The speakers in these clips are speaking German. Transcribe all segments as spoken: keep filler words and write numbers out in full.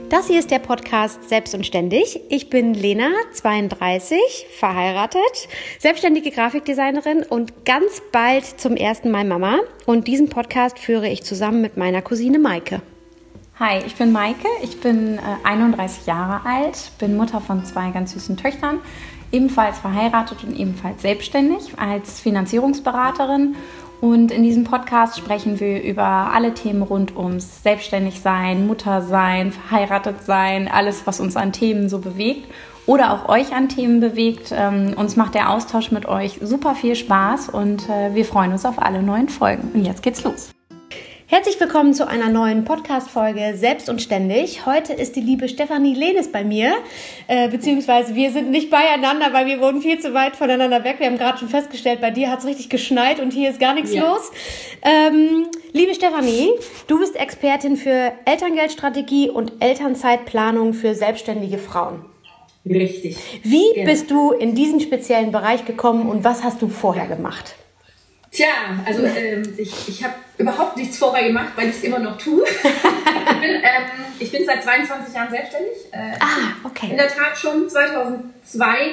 Das hier ist der Podcast Selbst und Ständig. Ich bin Lena, zweiunddreißig, verheiratet, selbstständige Grafikdesignerin und ganz bald zum ersten Mal Mama. Und diesen Podcast führe ich zusammen mit meiner Cousine Maike. Hi, ich bin Maike, ich bin äh, einunddreißig Jahre alt, bin Mutter von zwei ganz süßen Töchtern, ebenfalls verheiratet und ebenfalls selbstständig als Finanzierungsberaterin. Und in diesem Podcast sprechen wir über alle Themen rund ums Selbstständigsein, Muttersein, verheiratet sein, alles, was uns an Themen so bewegt oder auch euch an Themen bewegt. Ähm, uns macht der Austausch mit euch super viel Spaß und äh, wir freuen uns auf alle neuen Folgen. Und jetzt geht's los. Herzlich willkommen zu einer neuen Podcast-Folge Selbst und Ständig. Heute ist die liebe Stefanie Lehnes bei mir, äh, beziehungsweise wir sind nicht beieinander, weil wir wohnen viel zu weit voneinander weg. Wir haben gerade schon festgestellt, bei dir hat es richtig geschneit und hier ist gar nichts ja. los. Ähm, liebe Stefanie, du bist Expertin für Elterngeldstrategie und Elternzeitplanung für selbstständige Frauen. Richtig. Wie genau. bist du in diesen speziellen Bereich gekommen und was hast du vorher gemacht? Tja, also ähm, ich, ich habe überhaupt nichts vorher gemacht, weil ich es immer noch tue. ich, bin, ähm, ich bin seit zweiundzwanzig Jahren selbstständig. Äh, ah, okay. In der Tat schon zweitausendzwei,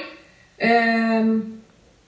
ähm,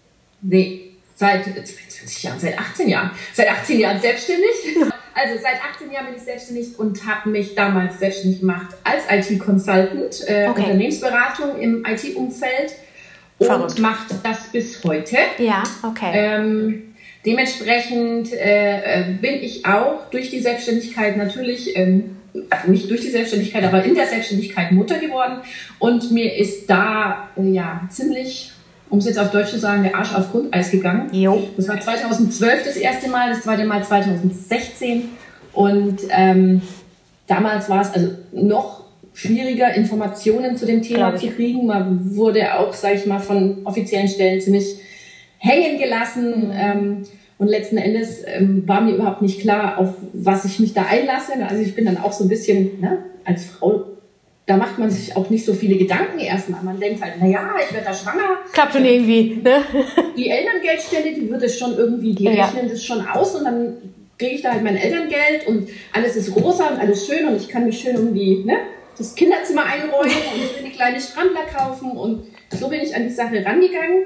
nee, seit zweiundzwanzig Jahren, seit achtzehn Jahren, seit achtzehn Jahren selbstständig. Also seit achtzehn Jahren bin ich selbstständig und habe mich damals selbstständig gemacht als I T-Consultant, äh, okay. Unternehmensberatung im I T-Umfeld und mache das bis heute. Ja, okay. Ähm, Dementsprechend äh, bin ich auch durch die Selbstständigkeit natürlich, ähm, nicht durch die Selbstständigkeit, aber in der Selbstständigkeit Mutter geworden. Und mir ist da äh, ja ziemlich, um es jetzt auf Deutsch zu sagen, der Arsch auf Grundeis gegangen. Jo. Das war zweitausendzwölf das erste Mal, das zweite Mal zweitausendsechzehn. Und ähm, damals war es also noch schwieriger, Informationen zu dem Thema zu kriegen. Man wurde auch, sage ich mal, von offiziellen Stellen ziemlich hängen gelassen mhm. ähm, und letzten Endes ähm, war mir überhaupt nicht klar, auf was ich mich da einlasse. Also ich bin dann auch so ein bisschen, ne, als Frau, da macht man sich auch nicht so viele Gedanken erstmal. Man denkt halt, naja, ich werde da schwanger. Klappt schon irgendwie, ne? Die Elterngeldstelle, die wird es schon irgendwie, die ja. rechnen das schon aus und dann kriege ich da halt mein Elterngeld und alles ist rosa und alles schön und ich kann mich schön irgendwie, ne, das Kinderzimmer einräumen und eine kleine Strandler kaufen und so bin ich an die Sache rangegangen.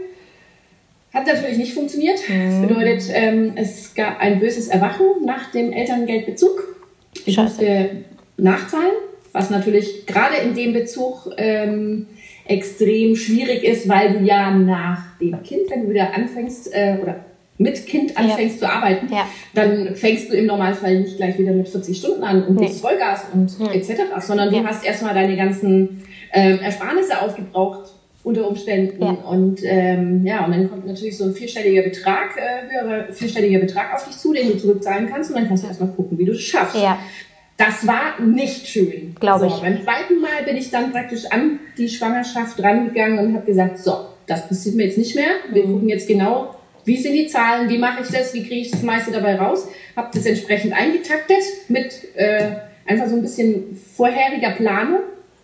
Hat natürlich nicht funktioniert. Das bedeutet, ähm, es gab ein böses Erwachen nach dem Elterngeldbezug. Ich Scheiße. musste nachzahlen, was natürlich gerade in dem Bezug ähm, extrem schwierig ist, weil du ja nach dem Kind, wenn du wieder anfängst äh, oder mit Kind anfängst ja. zu arbeiten, ja. dann fängst du im Normalfall nicht gleich wieder mit vierzig Stunden an und gibst nee. Vollgas und mhm. et cetera, sondern ja. du hast erstmal deine ganzen ähm, Ersparnisse aufgebraucht unter Umständen. Ja. Und ähm, ja, und dann kommt natürlich so ein vierstelliger Betrag, äh, höherer vierstelliger Betrag auf dich zu, den du zurückzahlen kannst und dann kannst du erstmal gucken, wie du es schaffst. Ja. Das war nicht schön. Glaube so, ich. Beim zweiten Mal bin ich dann praktisch an die Schwangerschaft rangegangen und habe gesagt, so, das passiert mir jetzt nicht mehr. Wir mhm. gucken jetzt genau, wie sind die Zahlen, wie mache ich das, wie kriege ich das meiste dabei raus. Habe das entsprechend eingetaktet mit äh, einfach so ein bisschen vorheriger Planung.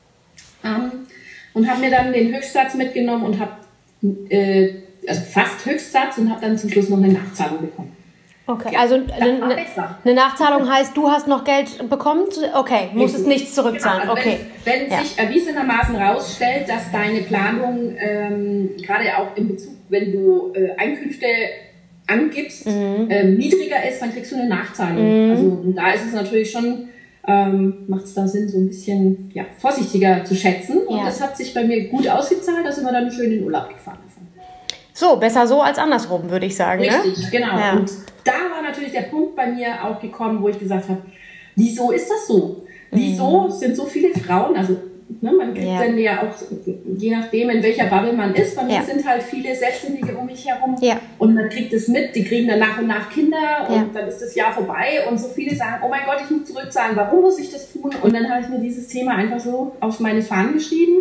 Ähm, Und habe mir dann den Höchstsatz mitgenommen und habe, äh, also fast Höchstsatz und habe dann zum Schluss noch eine Nachzahlung bekommen. Okay, ja, also eine, eine Nachzahlung heißt, du hast noch Geld bekommen? Okay, musst es nicht zurückzahlen. Genau, also okay. Wenn, wenn ja. sich erwiesenermaßen rausstellt, dass deine Planung, ähm, gerade auch in Bezug, wenn du äh, Einkünfte angibst, mhm. ähm, niedriger ist, dann kriegst du eine Nachzahlung. Mhm. Also da ist es natürlich schon... Ähm, macht es da Sinn, so ein bisschen ja, vorsichtiger zu schätzen. Und ja. das hat sich bei mir gut ausgezahlt, da sind wir dann schön in den Urlaub gefahren. So, besser so als andersrum, würde ich sagen. Richtig, ne? genau. Ja. Und da war natürlich der Punkt bei mir auch gekommen, wo ich gesagt habe, wieso ist das so? Wieso mhm. sind so viele Frauen, also ne, man kriegt ja. dann ja auch, je nachdem, in welcher Bubble man ist, bei mir ja. sind halt viele Selbstständige um mich herum ja. und man kriegt es mit, die kriegen dann nach und nach Kinder und ja. dann ist das Jahr vorbei und so viele sagen, oh mein Gott, ich muss zurückzahlen, warum muss ich das tun? Und dann habe ich mir dieses Thema einfach so auf meine Fahnen geschrieben,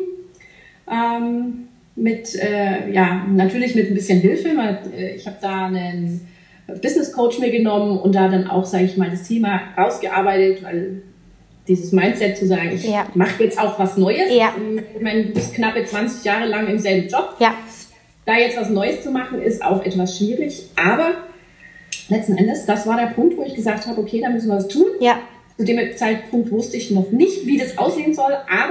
ähm, mit, äh, ja, natürlich mit ein bisschen Hilfe, weil äh, ich habe da einen Business Coach mir genommen und da dann auch, sage ich mal, das Thema rausgearbeitet, weil dieses Mindset zu sagen, ich ja. mache jetzt auch was Neues. Ja. Ich meine, du bist knappe zwanzig Jahre lang im selben Job. Ja. Da jetzt was Neues zu machen, ist auch etwas schwierig. Aber letzten Endes, das war der Punkt, wo ich gesagt habe, okay, da müssen wir was tun. Ja. Zu dem Zeitpunkt wusste ich noch nicht, wie das aussehen soll, aber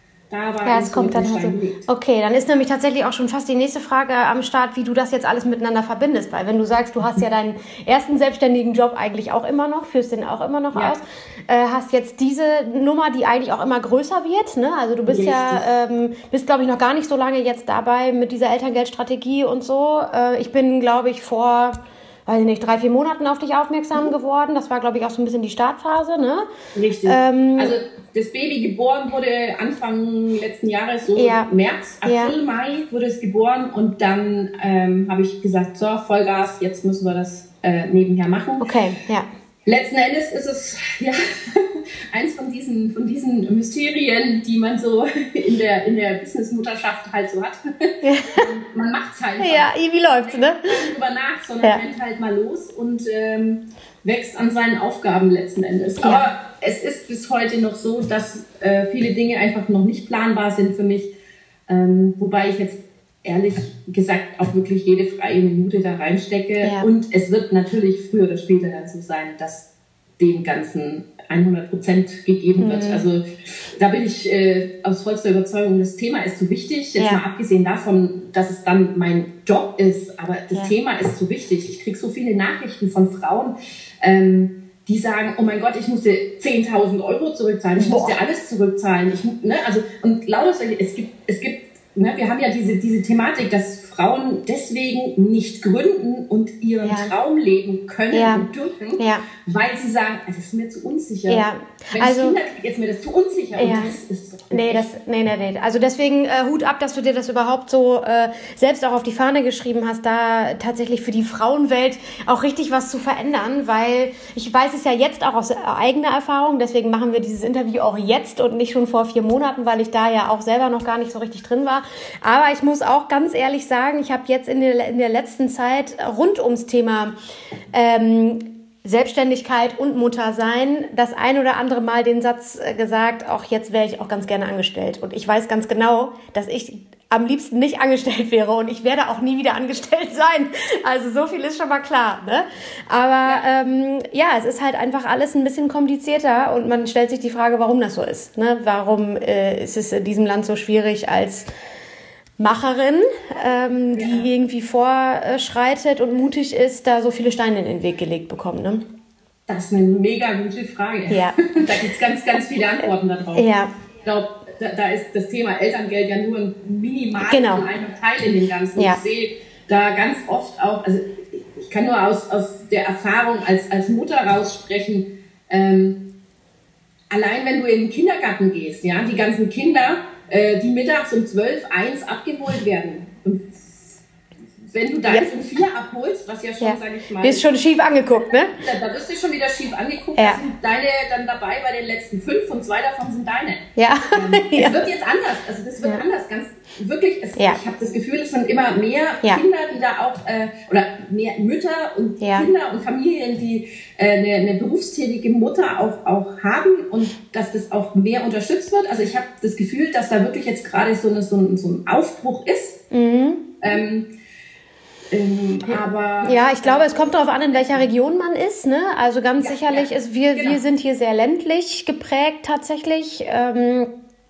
da war ja, es kommt dann halt so. Okay, dann ist nämlich tatsächlich auch schon fast die nächste Frage am Start, wie du das jetzt alles miteinander verbindest. Weil wenn du sagst, du hast ja deinen ersten selbstständigen Job eigentlich auch immer noch, führst den auch immer noch ja. aus, äh, hast jetzt diese Nummer, die eigentlich auch immer größer wird. Ne? Also du bist Richtig. ja, ähm, bist glaube ich noch gar nicht so lange jetzt dabei mit dieser Elterngeldstrategie und so. Äh, ich bin, glaube ich, vor... weiß ich nicht, drei, vier Monaten auf dich aufmerksam geworden. Das war, glaube ich, auch so ein bisschen die Startphase, ne? Richtig. Ähm, also das Baby geboren wurde Anfang letzten Jahres, so ja. März, April, ja. Mai wurde es geboren und dann ähm, habe ich gesagt, so, Vollgas, jetzt müssen wir das äh, nebenher machen. Okay, ja. Letzten Endes ist es ja eins von diesen, von diesen Mysterien, die man so in der, in der Businessmutterschaft halt so hat. Ja. Man macht es halt. Ja, wie läuft's, ne? Nicht drüber nach, sondern ja. rennt halt mal los und ähm, wächst an seinen Aufgaben letzten Endes. Ja. Aber es ist bis heute noch so, dass äh, viele Dinge einfach noch nicht planbar sind für mich. Ähm, wobei ich jetzt ehrlich gesagt auch wirklich jede freie Minute da reinstecke. Ja. Und es wird natürlich früher oder später dann so sein, dass dem Ganzen hundert Prozent gegeben mhm. wird. Also da bin ich äh, aus vollster Überzeugung, das Thema ist so wichtig. Jetzt ja. mal abgesehen davon, dass es dann mein Job ist, aber das ja. Thema ist so wichtig. Ich kriege so viele Nachrichten von Frauen, ähm, die sagen, oh mein Gott, ich musste zehntausend Euro zurückzahlen, ich Boah. musste alles zurückzahlen. Ich, ne, also, und lauter solche, es gibt, es gibt Ne, wir haben ja diese, diese Thematik, dass Frauen deswegen nicht gründen und ihren ja. Traum leben können ja. und dürfen, ja. weil sie sagen, es ist mir zu unsicher. Ja. Wenn also, ich Kinder kriege, ist mir das zu unsicher. Ja. Und das ist doch nee, das, nee, nee, nee. Also deswegen äh, Hut ab, dass du dir das überhaupt so äh, selbst auch auf die Fahne geschrieben hast, da tatsächlich für die Frauenwelt auch richtig was zu verändern, weil ich weiß es ja jetzt auch aus eigener Erfahrung, deswegen machen wir dieses Interview auch jetzt und nicht schon vor vier Monaten, weil ich da ja auch selber noch gar nicht so richtig drin war. Aber ich muss auch ganz ehrlich sagen, ich habe jetzt in der, in der letzten Zeit rund ums Thema ähm, Selbstständigkeit und Muttersein das ein oder andere Mal den Satz gesagt, auch jetzt wäre ich auch ganz gerne angestellt. Und ich weiß ganz genau, dass ich am liebsten nicht angestellt wäre und ich werde auch nie wieder angestellt sein. Also so viel ist schon mal klar, ne? Aber ja, ähm, ja es ist halt einfach alles ein bisschen komplizierter und man stellt sich die Frage, warum das so ist, ne? Warum äh, ist es in diesem Land so schwierig als Macherin, ähm, die ja. irgendwie vorschreitet und mutig ist, da so viele Steine in den Weg gelegt bekommen, ne? Das ist eine mega gute Frage. Ja. Da gibt es ganz, ganz viele Antworten darauf. Ja. Ich glaube, da, da ist das Thema Elterngeld ja nur ein minimal genau. ein Teil in dem Ganzen. Ja. Ich sehe da ganz oft auch, also ich kann nur aus, aus der Erfahrung als, als Mutter raussprechen, ähm, allein wenn du in den Kindergarten gehst, ja, die ganzen Kinder, äh, die mittags um zwölf, eins abgeholt werden. Und wenn du deins um vier abholst, was ja schon, ja. sag ich mal... Bist schon schief angeguckt, ne? Da, da wirst du schon wieder schief angeguckt. Ja. Da sind deine dann dabei bei den letzten fünf und zwei davon sind deine. Ja. Ähm, ja. Es wird jetzt anders. Also das wird ja. anders. Ganz wirklich. Es, ja. Ich habe das Gefühl, es sind immer mehr ja. Kinder, die da auch... Äh, oder mehr Mütter und ja. Kinder und Familien, die äh, eine, eine berufstätige Mutter auch, auch haben und dass das auch mehr unterstützt wird. Also ich habe das Gefühl, dass da wirklich jetzt gerade so, eine, so, ein, so ein Aufbruch ist. Mhm. Ähm, Ähm, aber ja, ich glaube, es kommt darauf an, in welcher Region man ist, ne? Also ganz ja, sicherlich ja, ist, wir, genau. wir sind hier sehr ländlich geprägt tatsächlich. Ähm,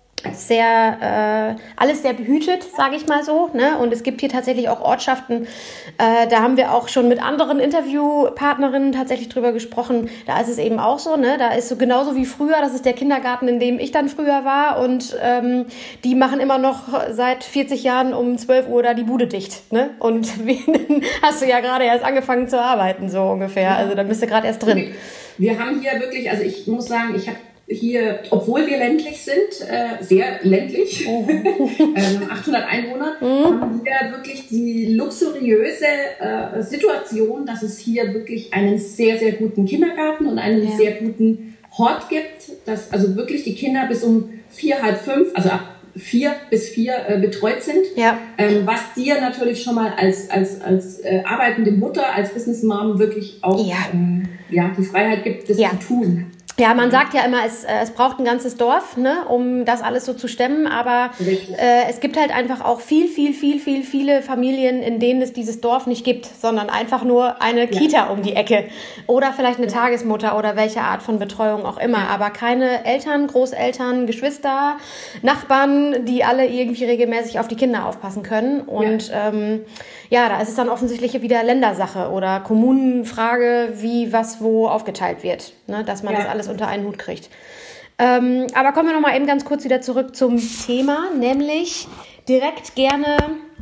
sehr, äh, alles sehr behütet, sage ich mal so, ne? Und es gibt hier tatsächlich auch Ortschaften, äh, da haben wir auch schon mit anderen Interviewpartnerinnen tatsächlich drüber gesprochen, da ist es eben auch so, ne? Da ist so genauso wie früher, das ist der Kindergarten, in dem ich dann früher war und ähm, die machen immer noch seit vierzig Jahren um zwölf Uhr da die Bude dicht, ne? Und wie, hast du ja gerade erst angefangen zu arbeiten, so ungefähr, also da bist du gerade erst drin. Wir haben hier wirklich, also ich muss sagen, ich habe hier, obwohl wir ländlich sind, äh, sehr ländlich, oh. ähm, achthundert Einwohner, mhm. haben wir wirklich die luxuriöse äh, Situation, dass es hier wirklich einen sehr, sehr guten Kindergarten und einen ja. sehr guten Hort gibt, dass also wirklich die Kinder bis um vier, halb fünf, also ab vier bis vier äh, betreut sind, ja. ähm, was dir natürlich schon mal als, als, als äh, arbeitende Mutter, als Businessmom wirklich auch ja. Ähm, ja, die Freiheit gibt, das ja. zu tun. Ja, man sagt ja immer, es, es braucht ein ganzes Dorf, ne, um das alles so zu stemmen, aber äh, es gibt halt einfach auch viel, viel, viel, viel, viele Familien, in denen es dieses Dorf nicht gibt, sondern einfach nur eine Kita um die Ecke oder vielleicht eine Tagesmutter oder welche Art von Betreuung auch immer, aber keine Eltern, Großeltern, Geschwister, Nachbarn, die alle irgendwie regelmäßig auf die Kinder aufpassen können und ja, ähm, ja da ist es dann offensichtlich wieder Ländersache oder Kommunenfrage, wie was wo aufgeteilt wird, ne, dass man ja. das alles unter einen Hut kriegt. Ähm, aber kommen wir noch mal eben ganz kurz wieder zurück zum Thema, nämlich direkt gerne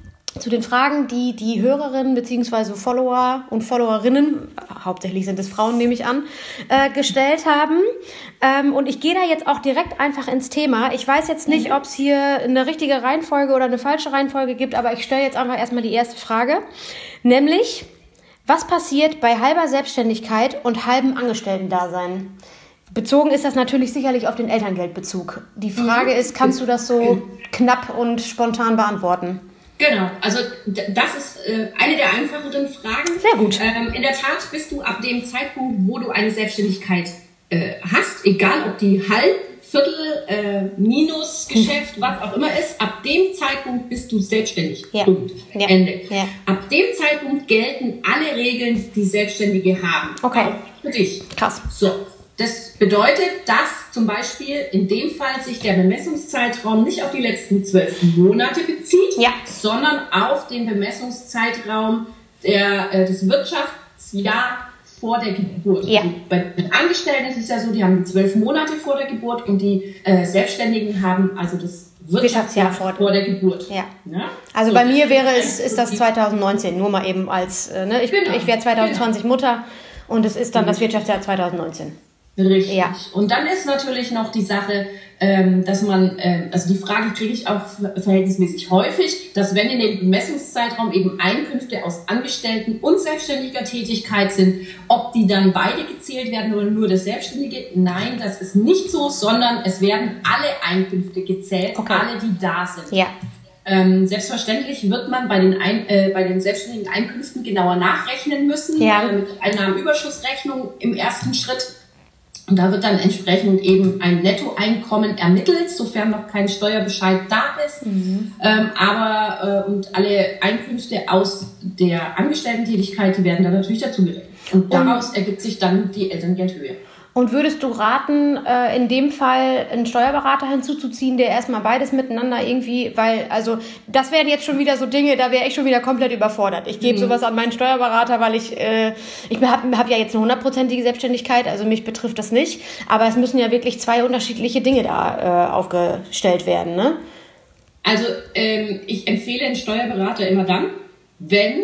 zu den Fragen, die die Hörerinnen bzw. Follower und Followerinnen, hauptsächlich sind es Frauen, nehme ich an, äh, gestellt haben. Ähm, und ich gehe da jetzt auch direkt einfach ins Thema. Ich weiß jetzt nicht, ob es hier eine richtige Reihenfolge oder eine falsche Reihenfolge gibt, aber ich stelle jetzt einfach erstmal die erste Frage, nämlich: Was passiert bei halber Selbstständigkeit und halbem Angestellten-Dasein? Bezogen ist das natürlich sicherlich auf den Elterngeldbezug. Die Frage ist, kannst du das so knapp und spontan beantworten? Genau, also das ist äh, eine der einfacheren Fragen. Sehr gut. Ähm, in der Tat bist du ab dem Zeitpunkt, wo du eine Selbstständigkeit äh, hast, egal ob die halb, Viertel, äh, Minusgeschäft, was auch immer ist, ab dem Zeitpunkt bist du selbstständig. Ja. Punkt. Ja. Ende. Ja. Ab dem Zeitpunkt gelten alle Regeln, die Selbstständige haben. Okay. Auch für dich. Krass. So. Das bedeutet, dass zum Beispiel in dem Fall sich der Bemessungszeitraum nicht auf die letzten zwölf Monate bezieht, ja. sondern auf den Bemessungszeitraum der, äh, des Wirtschaftsjahr vor der Geburt. Ja. Also bei den Angestellten ist es ja so, die haben zwölf Monate vor der Geburt und die äh, Selbstständigen haben also das Wirtschaftsjahr vor, vor der Geburt. Ja. Ja? Also so, bei mir wäre es, ist das zwanzig neunzehn, nur mal eben als, äh, ne, ich, genau. ich wäre zwanzig zwanzig genau. Mutter und es ist dann mhm. das Wirtschaftsjahr zwanzig neunzehn. Richtig. Ja. Und dann ist natürlich noch die Sache, ähm, dass man, ähm, also die Frage kriege ich auch verhältnismäßig häufig, dass wenn in dem Bemessungszeitraum eben Einkünfte aus Angestellten und selbstständiger Tätigkeit sind, ob die dann beide gezählt werden oder nur das Selbstständige. Nein, das ist nicht so, sondern es werden alle Einkünfte gezählt, okay. alle, die da sind. Ja. Ähm, selbstverständlich wird man bei den, Ein- äh, bei den selbstständigen Einkünften genauer nachrechnen müssen, ja. äh, mit Einnahmenüberschussrechnung im ersten Schritt. Und da wird dann entsprechend eben ein Nettoeinkommen ermittelt, sofern noch kein Steuerbescheid da ist. Mhm. Ähm, aber äh, und alle Einkünfte aus der Angestellten-Tätigkeit, die werden dann natürlich dazugerechnet. Und daraus und ergibt sich dann die Elterngeldhöhe. Und würdest du raten, äh, in dem Fall einen Steuerberater hinzuzuziehen, der erstmal beides miteinander irgendwie, weil, also das wären jetzt schon wieder so Dinge, da wäre ich schon wieder komplett überfordert. Ich gebe mhm. sowas an meinen Steuerberater, weil ich, äh, ich habe hab ja jetzt eine hundertprozentige Selbstständigkeit, also mich betrifft das nicht, aber es müssen ja wirklich zwei unterschiedliche Dinge da äh, aufgestellt werden, ne? Also ähm, ich empfehle einen Steuerberater immer dann, wenn,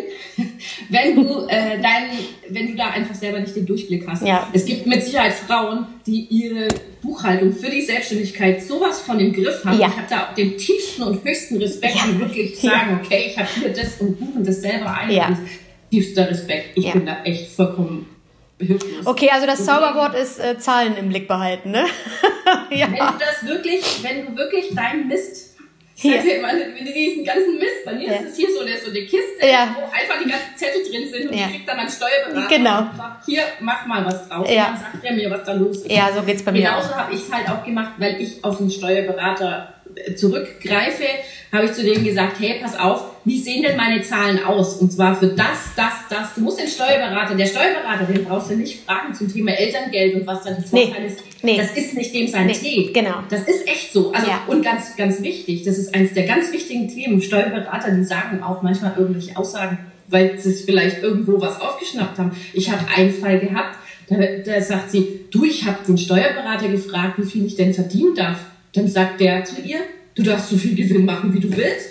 wenn du äh, dein, wenn du da einfach selber nicht den Durchblick hast. Ja. Es gibt mit Sicherheit Frauen, die ihre Buchhaltung für die Selbstständigkeit sowas von im Griff haben. Ja. Ich habe da auch den tiefsten und höchsten Respekt, die ja. wirklich sagen, okay, ich habe hier das und buchen das selber ein. Ja. Das ist tiefster Respekt. Ich ja. bin da echt vollkommen hilflos. Okay, also das Zauberwort ist äh, Zahlen im Blick behalten, ne? ja. Wenn du das wirklich, wenn du wirklich deinen Mist Ich sag dir immer, mit diesen ganzen Mist, bei mir ja. ist es hier so eine, so eine Kiste, ja. wo einfach die ganzen Zettel drin sind und ja. die kriegt dann mein Steuerberater genau. und sagt, hier, mach mal was draus. Ja. Und dann sagt er mir, was da los ist. Ja, so geht's bei mir Genauso auch. habe ich es halt auch gemacht, weil ich auf den Steuerberater zurückgreife, habe ich zu denen gesagt, hey, pass auf, wie sehen denn meine Zahlen aus? Und zwar für das, das, das. Du musst den Steuerberater, der Steuerberater, den brauchst du nicht fragen zum Thema Elterngeld und was dann die Vorteile nee. ist. Nee. Das ist nicht dem sein nee. Tee. Genau. Das ist echt so. Also, ja. und ganz, ganz wichtig, das ist eines der ganz wichtigen Themen. Steuerberater, die sagen auch manchmal irgendwelche Aussagen, weil sie vielleicht irgendwo was aufgeschnappt haben. Ich habe einen Fall gehabt, da, da sagt sie, du, ich habe den Steuerberater gefragt, wie viel ich denn verdienen darf. Dann sagt der zu ihr, du darfst so viel Gewinn machen, wie du willst.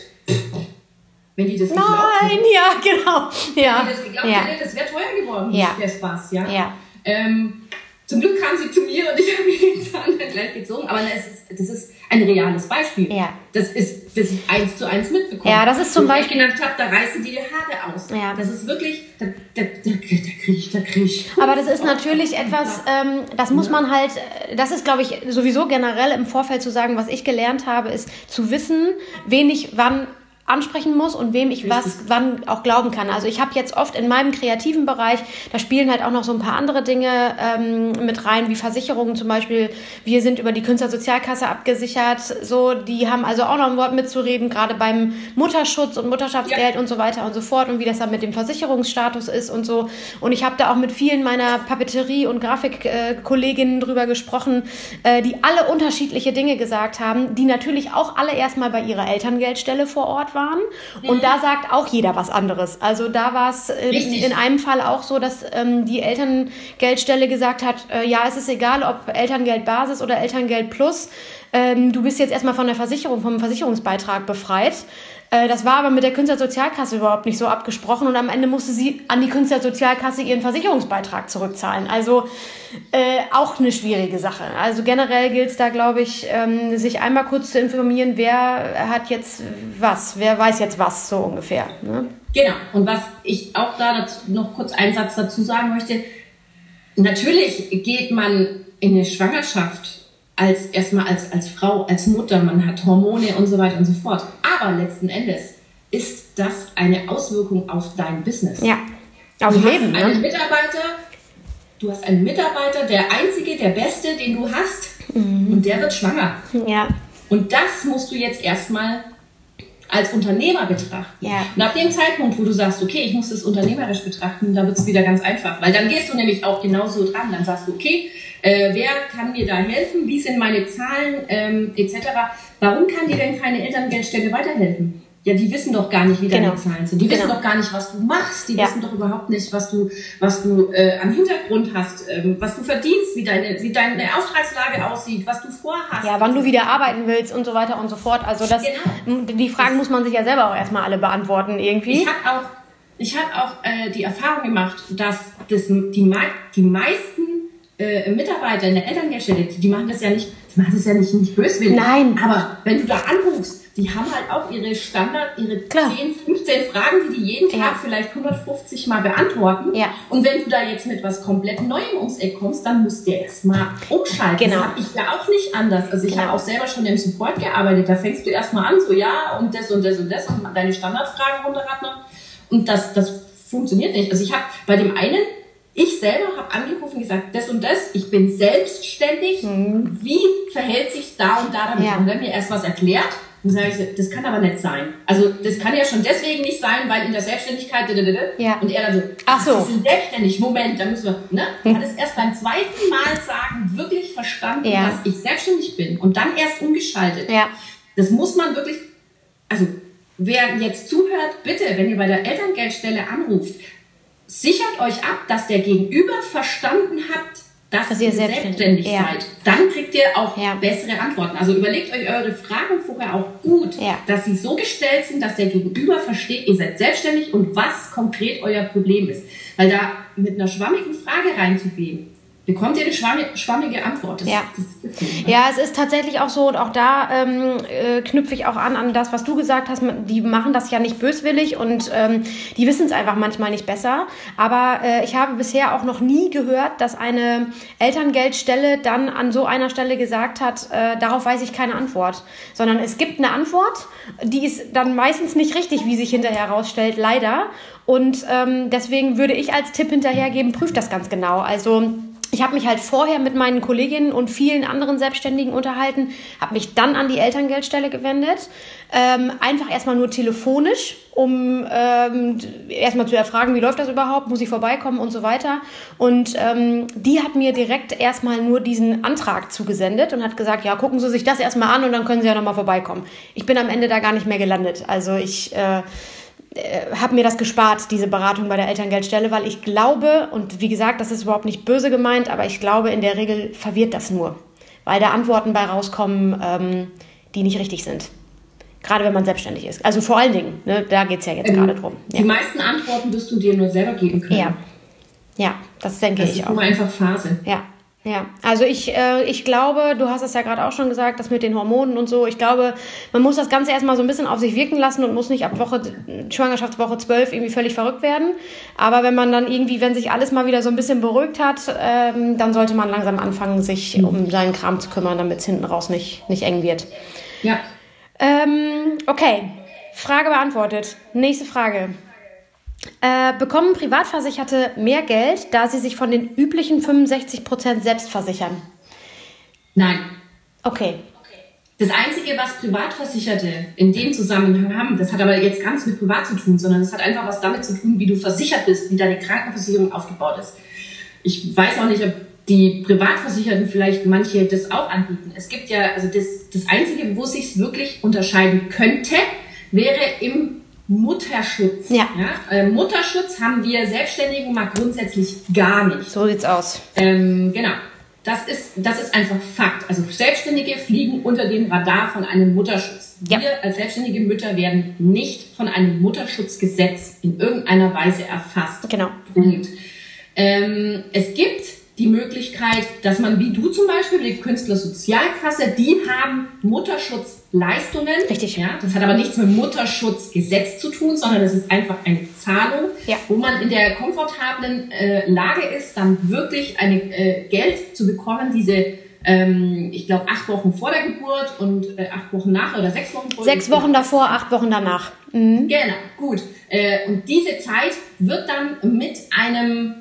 Wenn die das Nein, geglaubt hätte. ja, genau. Ja. Wenn die das geglaubt ja. hätte, das wäre teuer geworden, ja. der Spaß. Ja. ja. Ähm, zum Glück kam sie zu mir und ich habe mir den Zahn dann gleich gezogen. Aber das ist, das ist ein reales Beispiel. Ja. Das ist, das ich eins zu eins mitbekommen. Ja, das ist zum Wo Beispiel. Ich gedacht habe, da reißen die die Haare aus. Ja. Das ist wirklich, da, da, da, da krieg ich, da krieg ich. Aber das ist natürlich etwas, ähm, das muss man halt, das ist, glaube ich, sowieso generell im Vorfeld zu sagen, was ich gelernt habe, ist zu wissen, wen ich wann ansprechen muss und wem ich was wann auch glauben kann. Also ich habe jetzt oft in meinem kreativen Bereich, da spielen halt auch noch so ein paar andere Dinge ähm, mit rein, wie Versicherungen zum Beispiel. Wir sind über die Künstlersozialkasse abgesichert, so, die haben also auch noch ein Wort mitzureden, gerade beim Mutterschutz und Mutterschaftsgeld ja. und so weiter und so fort und wie das dann mit dem Versicherungsstatus ist und so. Und ich habe da auch mit vielen meiner Papeterie- und Grafikkolleginnen drüber gesprochen, äh, die alle unterschiedliche Dinge gesagt haben, die natürlich auch alle erstmal bei ihrer Elterngeldstelle vor Ort waren. Und mhm. da sagt auch jeder was anderes. Also da war es in, in einem Fall auch so, dass ähm, die Elterngeldstelle gesagt hat, äh, ja, es ist egal, ob Elterngeldbasis oder Elterngeld Plus, ähm, du bist jetzt erstmal von der Versicherung, vom Versicherungsbeitrag befreit. Äh, das war aber mit der Künstlersozialkasse überhaupt nicht so abgesprochen und am Ende musste sie an die Künstlersozialkasse ihren Versicherungsbeitrag zurückzahlen. Also äh, auch eine schwierige Sache. Also generell gilt es da, glaube ich, ähm, sich einmal kurz zu informieren, wer hat jetzt was, wer weiß jetzt was, so ungefähr. Ne? Genau. Und was ich auch da dazu noch kurz einen Satz dazu sagen möchte, natürlich geht man in eine Schwangerschaft als erstmal als, als Frau, als Mutter, man hat Hormone und so weiter und so fort. Aber letzten Endes ist das eine Auswirkung auf dein Business. Ja, auf du Leben. Hast einen ne? Mitarbeiter, du hast einen Mitarbeiter, der einzige, der beste, den du hast, mhm. und der wird schwanger. Ja. Und das musst du jetzt erstmal als Unternehmer betrachten. Ja. Und ab dem Zeitpunkt, wo du sagst, okay, ich muss das unternehmerisch betrachten, da wird es wieder ganz einfach. Weil dann gehst du nämlich auch genauso dran. Dann sagst du, okay, äh, wer kann mir da helfen? Wie sind meine Zahlen, ähm, et cetera. Warum kann dir denn keine Elterngeldstelle weiterhelfen? Ja, die wissen doch gar nicht, wie deine genau. Zahlen sind. Die genau. wissen doch gar nicht, was du machst. Die ja. wissen doch überhaupt nicht, was du, was du äh, am Hintergrund hast, ähm, was du verdienst, wie deine, wie deine Auftragslage aussieht, was du vorhast. Ja, wann du wieder arbeiten willst und so weiter und so fort. Also das, genau. die Fragen muss man sich ja selber auch erstmal alle beantworten irgendwie. Ich habe auch, ich hab auch äh, die Erfahrung gemacht, dass das, die, die meisten äh, Mitarbeiter in der Elterngeldstelle, die machen das ja nicht, die machen das ja nicht, nicht böswillig. Nein. Aber wenn du da anrufst, die haben halt auch ihre Standard, ihre Klar. zehn, fünfzehn Fragen, die die jeden Tag ja. vielleicht hundertfünfzig Mal beantworten. Ja. Und wenn du da jetzt mit was komplett Neuem ums Eck kommst, dann musst du erstmal umschalten. Genau. Das habe ich ja auch nicht anders. Also ich genau. habe auch selber schon im Support gearbeitet. Da fängst du erstmal an, so ja, und das und das und das und deine Standardfragen runterrattern. Und das, das funktioniert nicht. Also ich habe bei dem einen, ich selber habe angerufen und gesagt, das und das, ich bin selbstständig. Mhm. Wie verhält sich da und da damit? Ja. Und dann mir erst was erklärt. Dann sage ich, das kann aber nicht sein. Also das kann ja schon deswegen nicht sein, weil in der Selbstständigkeit... Ja. Und er dann so, ach so, Sie sind selbstständig, Moment, dann müssen wir... Ne? Hm. Hat es erst beim zweiten Mal sagen wirklich verstanden, ja. dass ich selbstständig bin und dann erst umgeschaltet. Ja. Das muss man wirklich... Also wer jetzt zuhört, bitte, wenn ihr bei der Elterngeldstelle anruft, sichert euch ab, dass der Gegenüber verstanden hat, dass, dass ihr selbstständig, selbstständig ja. seid. Dann kriegt ihr auch ja. bessere Antworten. Also überlegt euch eure Fragen vorher auch gut, ja. dass sie so gestellt sind, dass der Gegenüber versteht, ihr seid selbstständig und was konkret euer Problem ist. Weil da mit einer schwammigen Frage reinzugehen, bekommt ihr eine schwammige, schwammige Antwort. Das, ja. Das ist so, ja, es ist tatsächlich auch so, und auch da ähm, äh, knüpfe ich auch an an das, was du gesagt hast. Die machen das ja nicht böswillig und ähm, die wissen es einfach manchmal nicht besser. Aber äh, ich habe bisher auch noch nie gehört, dass eine Elterngeldstelle dann an so einer Stelle gesagt hat, äh, darauf weiß ich keine Antwort. Sondern es gibt eine Antwort, die ist dann meistens nicht richtig, wie sich hinterher herausstellt, leider. Und ähm, deswegen würde ich als Tipp hinterhergeben, prüft das ganz genau. Also ich habe mich halt vorher mit meinen Kolleginnen und vielen anderen Selbstständigen unterhalten, habe mich dann an die Elterngeldstelle gewendet, ähm, einfach erstmal nur telefonisch, um ähm, erstmal zu erfragen, wie läuft das überhaupt, muss ich vorbeikommen und so weiter. Und ähm, die hat mir direkt erstmal nur diesen Antrag zugesendet und hat gesagt, ja, gucken Sie sich das erstmal an und dann können Sie ja nochmal vorbeikommen. Ich bin am Ende da gar nicht mehr gelandet. Also ich... Äh, habe mir das gespart, diese Beratung bei der Elterngeldstelle, weil ich glaube, und wie gesagt, das ist überhaupt nicht böse gemeint, aber ich glaube, in der Regel verwirrt das nur, weil da Antworten bei rauskommen, ähm, die nicht richtig sind. Gerade wenn man selbstständig ist. Also vor allen Dingen, ne, da geht es ja jetzt ähm, gerade drum. Ja. Die meisten Antworten wirst du dir nur selber geben können. Ja, ja, das denke das ich auch. Das ist nur einfach Phase. Ja. Ja, also ich, äh, ich glaube, du hast es ja gerade auch schon gesagt, das mit den Hormonen und so. Ich glaube, man muss das Ganze erstmal so ein bisschen auf sich wirken lassen und muss nicht ab Woche, Schwangerschaftswoche zwölf irgendwie völlig verrückt werden. Aber wenn man dann irgendwie, wenn sich alles mal wieder so ein bisschen beruhigt hat, ähm, dann sollte man langsam anfangen, sich mhm. um seinen Kram zu kümmern, damit es hinten raus nicht, nicht eng wird. Ja. Ähm, okay. Frage beantwortet. Nächste Frage. Äh, bekommen Privatversicherte mehr Geld, da sie sich von den üblichen fünfundsechzig Prozent selbst versichern? Nein. Okay. Das Einzige, was Privatversicherte in dem Zusammenhang haben, das hat aber jetzt gar nichts mit privat zu tun, sondern das hat einfach was damit zu tun, wie du versichert bist, wie deine Krankenversicherung aufgebaut ist. Ich weiß auch nicht, ob die Privatversicherten vielleicht manche das auch anbieten. Es gibt ja, also das, das Einzige, wo es sich wirklich unterscheiden könnte, wäre im Mutterschutz. Ja. Ja? Äh, Mutterschutz haben wir Selbstständigen mal grundsätzlich gar nicht. So sieht's aus. Ähm, genau. Das ist, das ist einfach Fakt. Also Selbstständige fliegen unter dem Radar von einem Mutterschutz. Ja. Wir als selbstständige Mütter werden nicht von einem Mutterschutzgesetz in irgendeiner Weise erfasst. Genau. Punkt. Ähm, es gibt die Möglichkeit, dass man, wie du zum Beispiel, die Künstlersozialkasse, die haben Mutterschutzleistungen. Richtig. Ja, das hat aber nichts mit Mutterschutzgesetz zu tun, sondern es ist einfach eine Zahlung, ja. wo man in der komfortablen äh, Lage ist, dann wirklich eine, äh, Geld zu bekommen, diese, ähm, ich glaube, acht Wochen vor der Geburt und äh, acht Wochen nach oder sechs Wochen vor der Sechs Geburt. Wochen davor, acht Wochen danach. Mhm. Genau, gut. Äh, und diese Zeit wird dann mit einem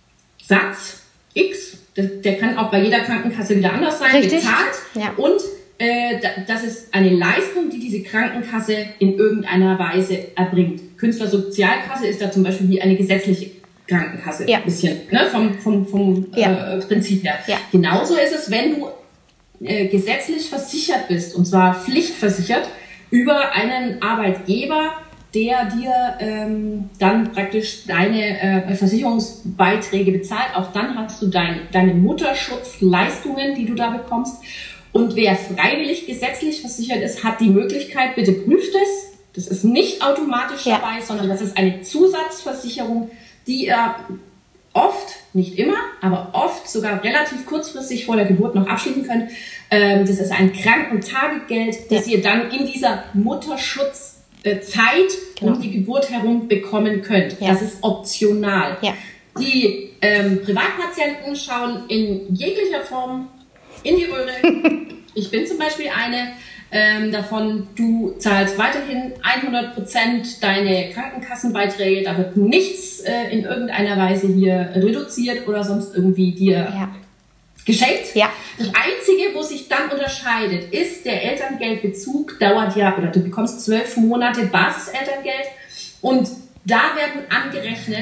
Satz X, der, der kann auch bei jeder Krankenkasse wieder anders sein, Richtig. bezahlt. Ja. Und äh, das ist eine Leistung, die diese Krankenkasse in irgendeiner Weise erbringt. Künstlersozialkasse ist da zum Beispiel wie eine gesetzliche Krankenkasse, ja. ein bisschen, ne, vom, vom, vom ja. äh, Prinzip her. Ja. Genauso ist es, wenn du äh, gesetzlich versichert bist, und zwar pflichtversichert, über einen Arbeitgeber, der dir ähm, dann praktisch deine äh, Versicherungsbeiträge bezahlt. Auch dann hast du dein, deine Mutterschutzleistungen, die du da bekommst. Und wer freiwillig gesetzlich versichert ist, hat die Möglichkeit, bitte prüft es. Das ist nicht automatisch ja. dabei, sondern das ist eine Zusatzversicherung, die ihr oft, nicht immer, aber oft sogar relativ kurzfristig vor der Geburt noch abschließen könnt. Ähm, das ist ein Krankentagegeld, das ja. ihr dann in dieser Mutterschutz Zeit genau. um die Geburt herum bekommen könnt. Ja. Das ist optional. Ja. Die ähm, Privatpatienten schauen in jeglicher Form in die Röhre. Ich bin zum Beispiel eine ähm, davon. Du zahlst weiterhin hundert Prozent deine Krankenkassenbeiträge. Da wird nichts äh, in irgendeiner Weise hier reduziert oder sonst irgendwie dir ja. geschenkt. Ja. Das Einzige, wo sich dann unterscheidet, ist, der Elterngeldbezug dauert ja, oder du bekommst zwölf Monate Basiselterngeld und da werden angerechnet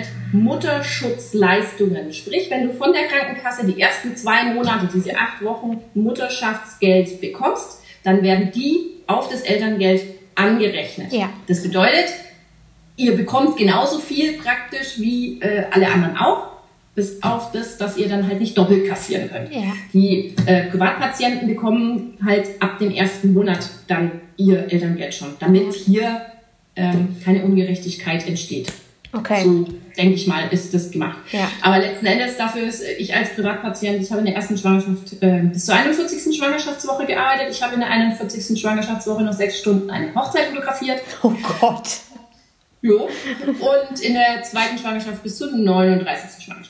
Mutterschutzleistungen. Sprich, wenn du von der Krankenkasse die ersten zwei Monate, diese acht Wochen Mutterschaftsgeld bekommst, dann werden die auf das Elterngeld angerechnet. Ja. Das bedeutet, ihr bekommt genauso viel praktisch wie äh, alle anderen auch. Bis auf das, dass ihr dann halt nicht doppelt kassieren könnt. Ja. Die äh, Privatpatienten bekommen halt ab dem ersten Monat dann ihr Elterngeld schon, damit hier ähm, keine Ungerechtigkeit entsteht. Okay. So, denke ich mal, ist das gemacht. Ja. Aber letzten Endes dafür ist, ich als Privatpatient, ich habe in der ersten Schwangerschaft äh, bis zur einundvierzigsten Schwangerschaftswoche gearbeitet. Ich habe in der einundvierzigsten Schwangerschaftswoche noch sechs Stunden eine Hochzeit fotografiert. Oh Gott. Jo. Und in der zweiten Schwangerschaft bis zur neununddreißigsten Schwangerschaftswoche.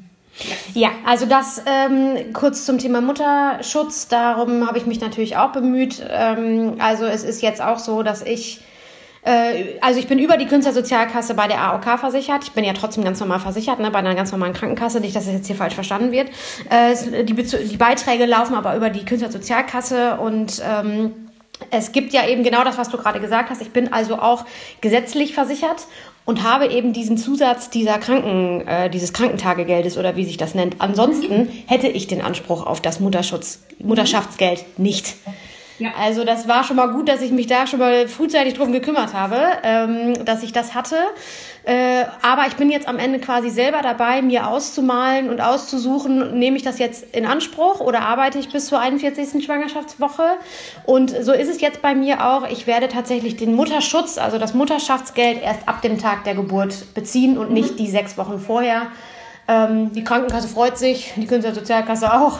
Ja, also das ähm, kurz zum Thema Mutterschutz, darum habe ich mich natürlich auch bemüht. Ähm, also es ist jetzt auch so, dass ich, äh, also ich bin über die Künstlersozialkasse bei der A O K versichert. Ich bin ja trotzdem ganz normal versichert, ne, bei einer ganz normalen Krankenkasse, nicht, dass das jetzt hier falsch verstanden wird. Äh, die, Bez- die Beiträge laufen aber über die Künstlersozialkasse und ähm, es gibt ja eben genau das, was du gerade gesagt hast. Ich bin also auch gesetzlich versichert und habe eben diesen Zusatz dieser Kranken, äh, dieses Krankentagegeldes oder wie sich das nennt. Ansonsten hätte ich den Anspruch auf das Mutterschutz, Mutterschaftsgeld nicht. Ja. Also das war schon mal gut, dass ich mich da schon mal frühzeitig drum gekümmert habe, ähm, dass ich das hatte. Äh, aber ich bin jetzt am Ende quasi selber dabei, mir auszumalen und auszusuchen, nehme ich das jetzt in Anspruch oder arbeite ich bis zur einundvierzigsten Schwangerschaftswoche. Und so ist es jetzt bei mir auch. Ich werde tatsächlich den Mutterschutz, also das Mutterschaftsgeld, erst ab dem Tag der Geburt beziehen und nicht die sechs Wochen vorher. Ähm, die Krankenkasse freut sich, die Künstlersozialkasse auch.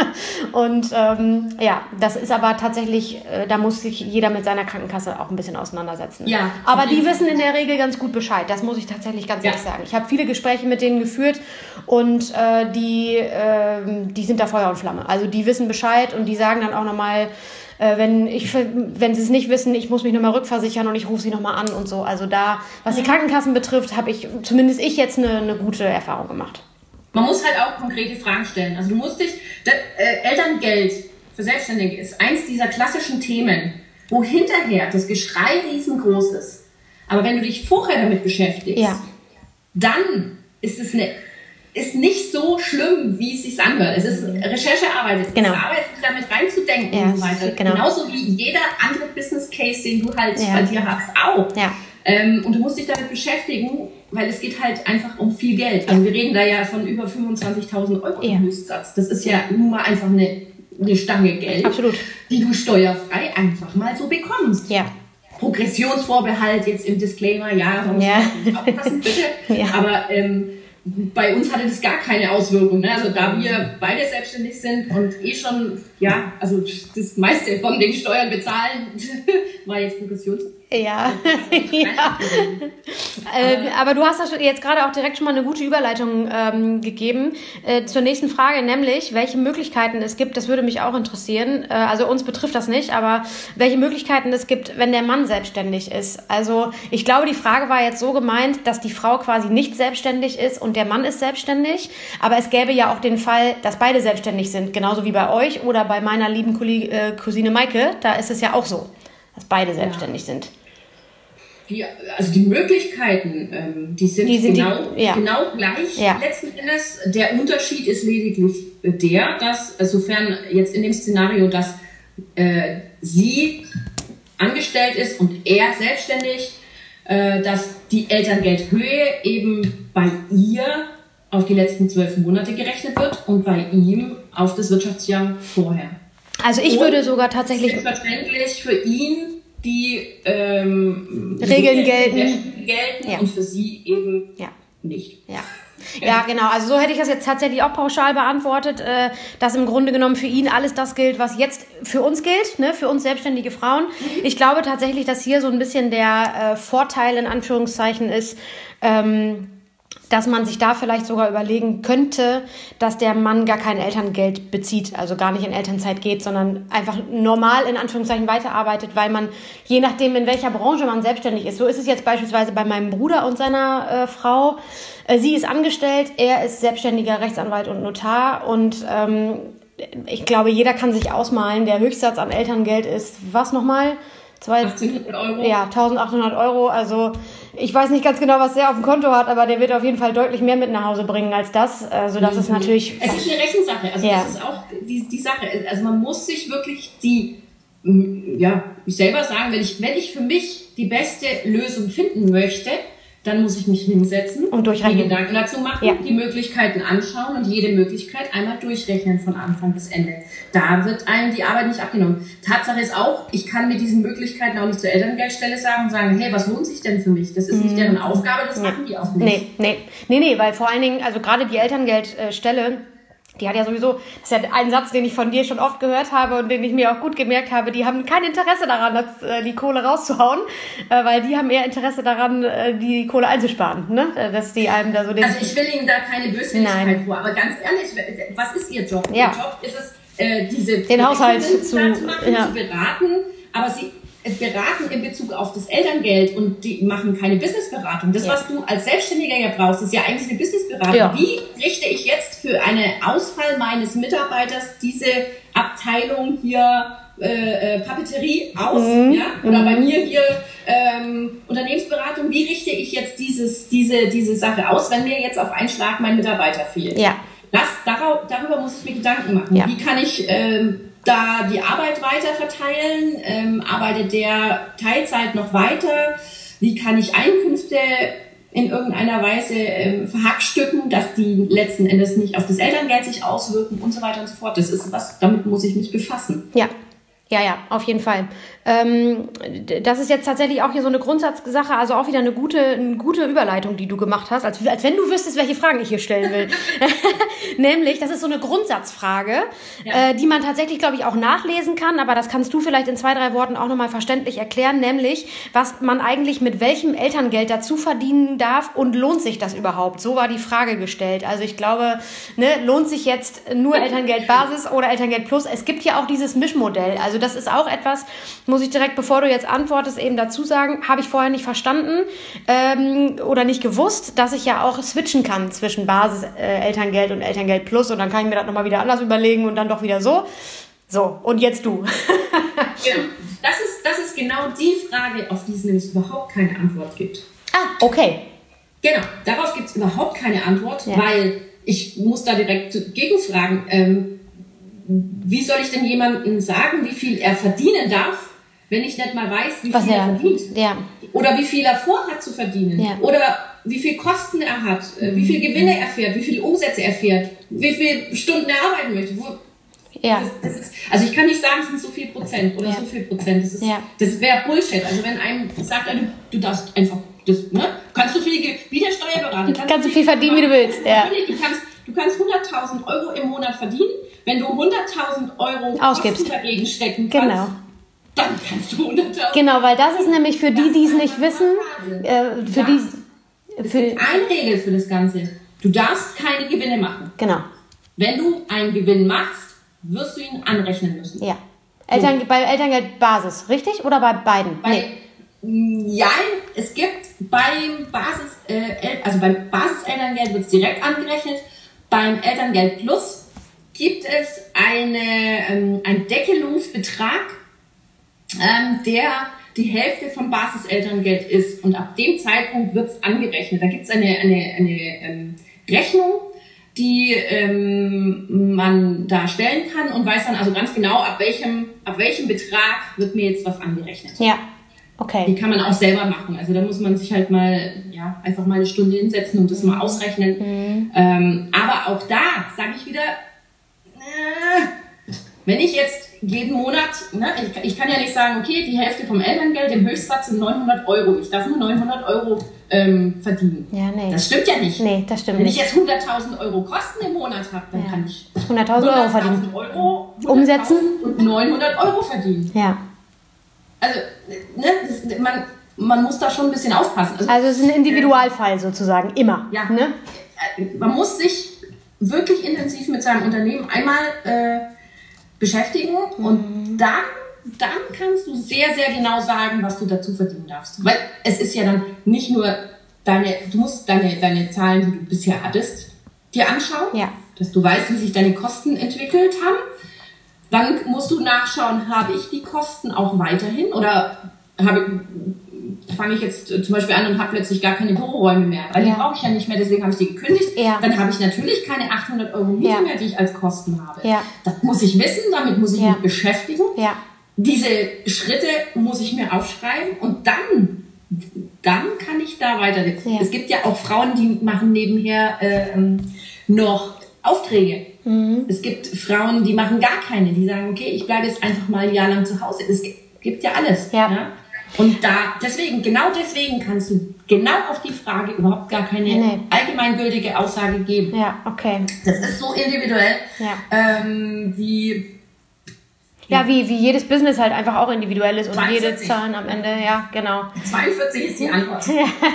Und ähm, ja, das ist aber tatsächlich, äh, da muss sich jeder mit seiner Krankenkasse auch ein bisschen auseinandersetzen. Ja, aber die wissen in der Regel ganz gut Bescheid, das muss ich tatsächlich ganz ja. ehrlich sagen. Ich habe viele Gespräche mit denen geführt und äh, die, äh, die sind da Feuer und Flamme. Also die wissen Bescheid und die sagen dann auch nochmal, äh, wenn ich, wenn sie es nicht wissen, ich muss mich nochmal rückversichern und ich rufe sie nochmal an und so. Also da, was die Krankenkassen betrifft, habe ich, zumindest ich jetzt eine, eine gute Erfahrung gemacht. Man muss halt auch konkrete Fragen stellen. Also du musst dich, das, äh, Elterngeld für Selbstständige ist eins dieser klassischen Themen, wo hinterher das Geschrei riesengroß ist. Aber wenn du dich vorher damit beschäftigst, ja. dann ist es eine, ist nicht so schlimm, wie es sich anhört. Es ist Recherchearbeit, es genau. ist Arbeit, sich damit reinzudenken ja, und so weiter. Genau. Genauso wie jeder andere Business Case, den du halt ja. bei dir hast, auch. Ja. Ähm, und du musst dich damit beschäftigen, weil es geht halt einfach um viel Geld. Also wir reden da ja von über fünfundzwanzigtausend Euro im ja. Höchstsatz. Das ist ja nun mal einfach eine, eine Stange Geld, Absolut. Die du steuerfrei einfach mal so bekommst. Ja. Progressionsvorbehalt jetzt im Disclaimer, ja, man muss ja. aufpassen, bitte. Ja. Aber ähm, bei uns hatte das gar keine Auswirkung. Ne? Also da wir beide selbstständig sind und eh schon, ja, also das meiste von den Steuern bezahlen, war jetzt Progressions. Ja, ja. äh, aber du hast das jetzt gerade auch direkt schon mal eine gute Überleitung ähm, gegeben äh, zur nächsten Frage, nämlich welche Möglichkeiten es gibt, das würde mich auch interessieren, äh, also uns betrifft das nicht, aber welche Möglichkeiten es gibt, wenn der Mann selbstständig ist. Also ich glaube, die Frage war jetzt so gemeint, dass die Frau quasi nicht selbstständig ist und der Mann ist selbstständig, aber es gäbe ja auch den Fall, dass beide selbstständig sind, genauso wie bei euch oder bei meiner lieben Kolleg- äh, Cousine Maike, da ist es ja auch so, dass beide selbstständig ja. sind. Die, also die Möglichkeiten, ähm, die sind, die sind genau, die, ja. genau gleich ja. letzten Endes. Der Unterschied ist lediglich der, dass, sofern jetzt in dem Szenario, dass äh, sie angestellt ist und er selbstständig, äh, dass die Elterngeldhöhe eben bei ihr auf die letzten zwölf Monate gerechnet wird und bei ihm auf das Wirtschaftsjahr vorher. Also ich und würde sogar tatsächlich... Selbstverständlich für ihn die ähm, Regeln die gelten, gelten ja. und für sie eben ja. nicht. Ja. Ja, genau. Also so hätte ich das jetzt tatsächlich auch pauschal beantwortet, äh, dass im Grunde genommen für ihn alles das gilt, was jetzt für uns gilt, ne, für uns selbstständige Frauen. Ich glaube tatsächlich, dass hier so ein bisschen der äh, Vorteil in Anführungszeichen ist, ähm, dass man sich da vielleicht sogar überlegen könnte, dass der Mann gar kein Elterngeld bezieht, also gar nicht in Elternzeit geht, sondern einfach normal in Anführungszeichen weiterarbeitet, weil man, je nachdem in welcher Branche man selbstständig ist, so ist es jetzt beispielsweise bei meinem Bruder und seiner äh, Frau, äh, sie ist angestellt, er ist selbstständiger Rechtsanwalt und Notar und ähm, ich glaube, jeder kann sich ausmalen, der Höchstsatz an Elterngeld ist, was nochmal? achtzehnhundert Euro. Ja, eintausendachthundert Euro. Also ich weiß nicht ganz genau, was der auf dem Konto hat, aber der wird auf jeden Fall deutlich mehr mit nach Hause bringen als das. Also das mhm. ist natürlich... Es ist eine Rechensache. Also ja. das ist auch die, die Sache. Also man muss sich wirklich die, ja, ich selber sagen, wenn ich, wenn ich für mich die beste Lösung finden möchte, dann muss ich mich hinsetzen und durchrechnen. Die Gedanken dazu machen, ja. die Möglichkeiten anschauen und jede Möglichkeit einmal durchrechnen von Anfang bis Ende. Da wird einem die Arbeit nicht abgenommen. Tatsache ist auch, ich kann mit diesen Möglichkeiten auch nicht zur Elterngeldstelle sagen und sagen, hey, was lohnt sich denn für mich? Das ist nicht deren Aufgabe, das nee. machen die auch nicht. Nee, nee, nee, nee, weil vor allen Dingen, also gerade die Elterngeldstelle, die hat ja sowieso, das ist ja ein Satz, den ich von dir schon oft gehört habe und den ich mir auch gut gemerkt habe, die haben kein Interesse daran, das, äh, die Kohle rauszuhauen, äh, weil die haben eher Interesse daran, äh, die Kohle einzusparen, ne? Dass die einem da so den... Also ich will Ihnen da keine Böswilligkeit vor, aber ganz ehrlich, was ist Ihr Job? Ja. Ihr Job ist es, äh, diese den Haushalt zu, zu machen, ja. zu beraten, aber Sie beraten in Bezug auf das Elterngeld und die machen keine Businessberatung. Das, ja. was du als Selbstständiger ja brauchst, ist ja eigentlich eine Businessberatung. Ja. Wie richte ich jetzt für einen Ausfall meines Mitarbeiters diese Abteilung hier äh, äh, Papeterie aus? Mhm. Ja? Oder mhm. bei mir hier ähm, Unternehmensberatung. Wie richte ich jetzt dieses, diese, diese Sache aus, wenn mir jetzt auf einen Schlag mein Mitarbeiter fehlt? Ja. Das, darauf, darüber muss ich mir Gedanken machen. Ja. Wie kann ich ähm, da die Arbeit weiter verteilen? Ähm, arbeitet der Teilzeit noch weiter? Wie kann ich Einkünfte in irgendeiner Weise ähm, verhackstücken, dass die letzten Endes nicht auf das Elterngeld sich auswirken und so weiter und so fort? Das ist was, damit muss ich mich befassen. Ja. Ja, ja, auf jeden Fall. ähm, das ist jetzt tatsächlich auch hier so eine Grundsatzsache, also auch wieder eine gute, eine gute Überleitung, die du gemacht hast, als, als wenn du wüsstest, welche Fragen ich hier stellen will. Nämlich, das ist so eine Grundsatzfrage, ja. äh, die man tatsächlich, glaube ich, auch nachlesen kann, aber das kannst du vielleicht in zwei, drei Worten auch nochmal verständlich erklären, nämlich, was man eigentlich mit welchem Elterngeld dazu verdienen darf und lohnt sich das überhaupt? So war die Frage gestellt. Also ich glaube, ne, lohnt sich jetzt nur Elterngeldbasis oder Elterngeld Plus? Es gibt ja auch dieses Mischmodell. Also das ist auch etwas, muss ich direkt, bevor du jetzt antwortest, eben dazu sagen, habe ich vorher nicht verstanden ähm, oder nicht gewusst, dass ich ja auch switchen kann zwischen Basis, äh, Elterngeld und Elterngeld Plus und dann kann ich mir das nochmal wieder anders überlegen und dann doch wieder so. So, und jetzt du. Genau. Das ist, das ist genau die Frage, auf die es nämlich überhaupt keine Antwort gibt. Ah, okay. Genau, darauf gibt es überhaupt keine Antwort, ja. Weil ich muss da direkt gegenfragen, ähm, wie soll ich denn jemandem sagen, wie viel er verdienen darf, wenn ich nicht mal weiß, wie Was viel er, er verdient? Ja. Oder wie viel er vorhat zu verdienen? Ja. Oder wie viel Kosten er hat, äh, wie viel Gewinne er fährt, wie viele Umsätze er fährt, wie viele Stunden er arbeiten möchte. Wo, Ja. Das, das ist, also ich kann nicht sagen, es sind so viel Prozent oder ja. so viel Prozent. Das, ist, ja. das wäre Bullshit. Also wenn einem sagt, du, du darfst einfach, das, ne? kannst du viel, wie der Steuerberater. Kannst, kannst du viel verdienen, wie du willst. Ja. Du kannst, du kannst hunderttausend Euro im Monat verdienen. Wenn du hunderttausend Euro ausgibst, dagegen stecken kannst, genau. dann kannst du hunderttausend. Genau, weil das ist nämlich für die, die es nicht wissen, äh, für die... Es gibt eine Regel für das Ganze. Du darfst keine Gewinne machen. Genau. Wenn du einen Gewinn machst, wirst du ihn anrechnen müssen. Ja. Eltern, so. Bei Elterngeldbasis, richtig? Oder bei beiden? Bei, nee. Ja, es gibt beim Basis, äh, also beim Basiselterngeld wird es direkt angerechnet. Beim Elterngeld Plus gibt es eine, ähm, einen Deckelungsbetrag, ähm, der die Hälfte vom Basiselterngeld ist. Und ab dem Zeitpunkt wird es angerechnet. Da gibt es eine, eine, eine ähm, Rechnung, die ähm, man da stellen kann und weiß dann also ganz genau, ab welchem, ab welchem Betrag wird mir jetzt was angerechnet. Ja, okay. Die kann man auch selber machen. Also da muss man sich halt mal, ja, einfach mal eine Stunde hinsetzen und das mal ausrechnen. Mhm. Ähm, aber auch da sage ich wieder, äh, wenn ich jetzt jeden Monat, ne, ich, ich kann ja nicht sagen, okay, die Hälfte vom Elterngeld im Höchstsatz sind neunhundert Euro. Ich darf nur neunhundert Euro ähm, verdienen. Ja, nee. Das stimmt ja nicht. Nee, das stimmt Wenn nicht. ich jetzt hunderttausend Euro Kosten im Monat habe, dann ja. kann ich hunderttausend Euro verdienen. Euro, umsetzen und neunhundert Euro verdienen. Ja. Also, ne, das, man, man muss da schon ein bisschen aufpassen. Also, also es ist ein Individualfall äh, sozusagen, immer. Ja. Ne? Man muss sich wirklich intensiv mit seinem Unternehmen einmal äh, beschäftigen mhm. und dann, dann kannst du sehr, sehr genau sagen, was du dazu verdienen darfst. Weil es ist ja dann nicht nur deine, du musst deine, deine Zahlen, die du bisher hattest, dir anschauen, ja. dass du weißt, wie sich deine Kosten entwickelt haben. Dann musst du nachschauen, habe ich die Kosten auch weiterhin oder habe fange ich jetzt zum Beispiel an und habe plötzlich gar keine Büroräume mehr, weil ja. die brauche ich ja nicht mehr, deswegen habe ich die gekündigt. Ja. Dann habe ich natürlich keine achthundert Euro Miete ja. mehr, die ich als Kosten habe. Ja. Das muss ich wissen, damit muss ich ja. mich beschäftigen. Ja. Diese Schritte muss ich mir aufschreiben und dann, dann kann ich da weiter. Ja. Es gibt ja auch Frauen, die machen nebenher äh, noch Aufträge. Mhm. Es gibt Frauen, die machen gar keine, die sagen, okay, ich bleibe jetzt einfach mal ein Jahr lang zu Hause. Es gibt ja alles. Ja. Ja? Und da, deswegen, genau deswegen kannst du genau auf die Frage überhaupt gar keine nee. allgemeingültige Aussage geben. Ja, okay. Das ist so individuell, ja. ähm, wie... Ja, wie, wie jedes Business halt einfach auch individuell ist und jede Zahlen am Ende, ja, genau. zweiundvierzig ist die Antwort.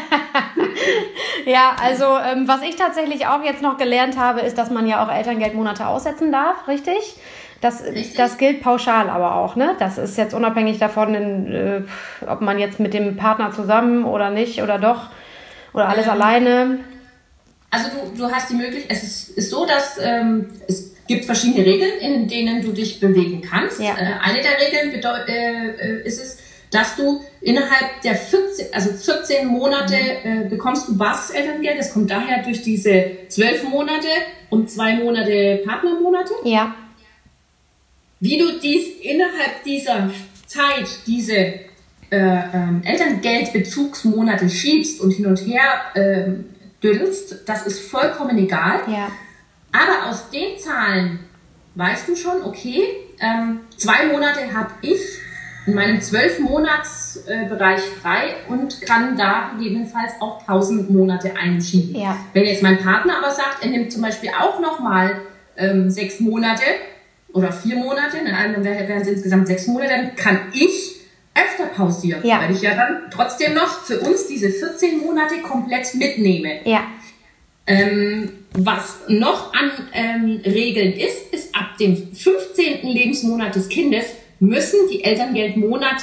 Ja, also ähm, was ich tatsächlich auch jetzt noch gelernt habe, ist, dass man ja auch Elterngeldmonate aussetzen darf, richtig? Das, das gilt pauschal aber auch, ne? Das ist jetzt unabhängig davon, in, äh, ob man jetzt mit dem Partner zusammen oder nicht oder doch oder alles ähm, alleine. Also du, du hast die Möglichkeit, es ist, ist so, dass ähm, es gibt verschiedene Regeln, in denen du dich bewegen kannst. Ja. Äh, eine der Regeln bedeut, äh, ist es, dass du innerhalb der vierzehn, also vierzehn Monate äh, bekommst du Basiselterngeld. Das kommt daher durch diese zwölf Monate und zwei Monate Partnermonate. Ja. Wie du dies innerhalb dieser Zeit, diese äh, ähm, Elterngeldbezugsmonate schiebst und hin und her äh, dünst, das ist vollkommen egal. Ja. Aber aus den Zahlen weißt du schon, okay, ähm, zwei Monate habe ich in meinem zwölf-Monats-Bereich frei und kann da gegebenenfalls auch tausend Monate einschieben. Ja. Wenn jetzt mein Partner aber sagt, er nimmt zum Beispiel auch nochmal ähm, sechs Monate oder vier Monate, dann wären es insgesamt sechs Monate, dann kann ich öfter pausieren, ja. weil ich ja dann trotzdem noch für uns diese vierzehn Monate komplett mitnehme. Ja. Ähm, was noch an ähm, Regeln ist, ist ab dem fünfzehnten Lebensmonat des Kindes müssen die Elterngeldmonate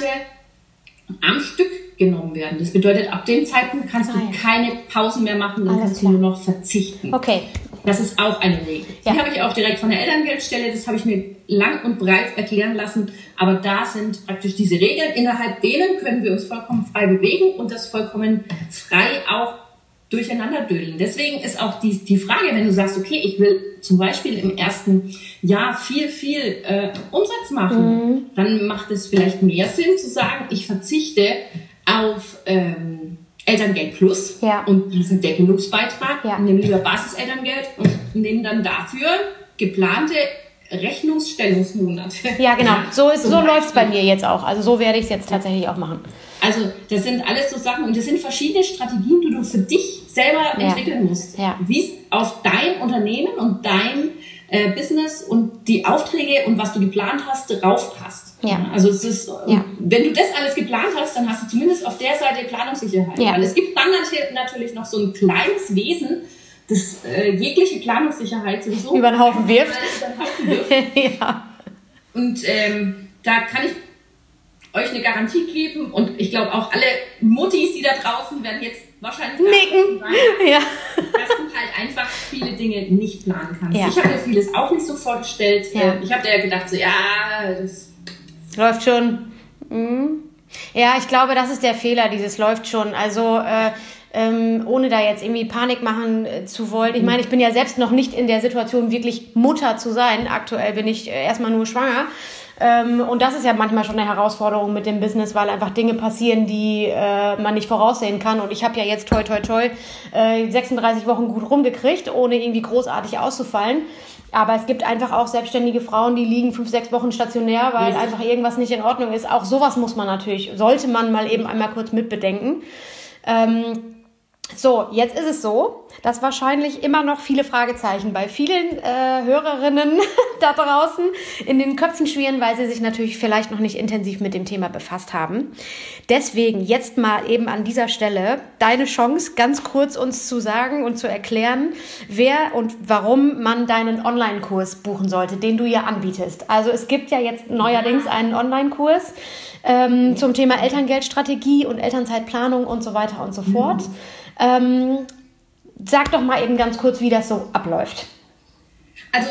am Stück genommen werden. Das bedeutet, ab dem Zeitpunkt kannst Nein. du keine Pausen mehr machen, dann Alles kannst klar. du nur noch verzichten. Okay. Das ist auch eine Regel. Ja. Die habe ich auch direkt von der Elterngeldstelle, das habe ich mir lang und breit erklären lassen. Aber da sind praktisch diese Regeln, innerhalb denen können wir uns vollkommen frei bewegen und das vollkommen frei auch durcheinander dödeln. Deswegen ist auch die, die Frage, wenn du sagst, okay, ich will zum Beispiel im ersten Jahr viel, viel äh, Umsatz machen, mhm. dann macht es vielleicht mehr Sinn zu sagen, ich verzichte auf ähm, Elterngeld Plus ja. und diesen Deckelungsbeitrag, ja. nehme lieber Basiselterngeld und nehme dann dafür geplante Rechnungsstellungsmonate. Ja, genau. So, ist, so läuft es bei mir jetzt auch. Also so werde ich es jetzt tatsächlich auch machen. Also das sind alles so Sachen und das sind verschiedene Strategien, die du für dich selber ja. entwickeln musst. Ja. Wie es auf dein Unternehmen und dein äh, Business und die Aufträge und was du geplant hast, drauf passt. Ja. Also es ist, ja. wenn du das alles geplant hast, dann hast du zumindest auf der Seite Planungssicherheit. Ja. Weil es gibt dann natürlich noch so ein kleines Wesen, das äh, jegliche Planungssicherheit sowieso über den Haufen wirft. Über den Haufen wirft. ja. Und ähm, da kann ich euch eine Garantie geben und ich glaube auch alle Muttis, die da draußen werden jetzt wahrscheinlich nicken, sagen, ja. dass du halt einfach viele Dinge nicht planen kannst. Ja. Ich habe mir vieles auch nicht so vorgestellt. Ja. Ich habe ja gedacht, so ja, das läuft schon. Mhm. Ja, ich glaube, das ist der Fehler, dieses läuft schon. Also äh, ähm, ohne da jetzt irgendwie Panik machen äh, zu wollen. Ich meine, ich bin ja selbst noch nicht in der Situation, wirklich Mutter zu sein. Aktuell bin ich äh, erstmal nur schwanger. Ähm, und das ist ja manchmal schon eine Herausforderung mit dem Business, weil einfach Dinge passieren, die äh, man nicht voraussehen kann. Und ich habe ja jetzt toi toi toi äh, sechsunddreißig Wochen gut rumgekriegt, ohne irgendwie großartig auszufallen. Aber es gibt einfach auch selbstständige Frauen, die liegen fünf, sechs Wochen stationär, weil Richtig. einfach irgendwas nicht in Ordnung ist. Auch sowas muss man natürlich, sollte man mal eben einmal kurz mitbedenken. Ähm, So, jetzt ist es so, dass wahrscheinlich immer noch viele Fragezeichen bei vielen äh, Hörerinnen da draußen in den Köpfen schwirren, weil sie sich natürlich vielleicht noch nicht intensiv mit dem Thema befasst haben. Deswegen jetzt mal eben an dieser Stelle deine Chance, ganz kurz uns zu sagen und zu erklären, wer und warum man deinen Online-Kurs buchen sollte, den du ja anbietest. Also es gibt ja jetzt neuerdings einen Online-Kurs ähm, zum Thema Elterngeldstrategie und Elternzeitplanung und so weiter und so fort. Mhm. Ähm, sag doch mal eben ganz kurz, wie das so abläuft. Also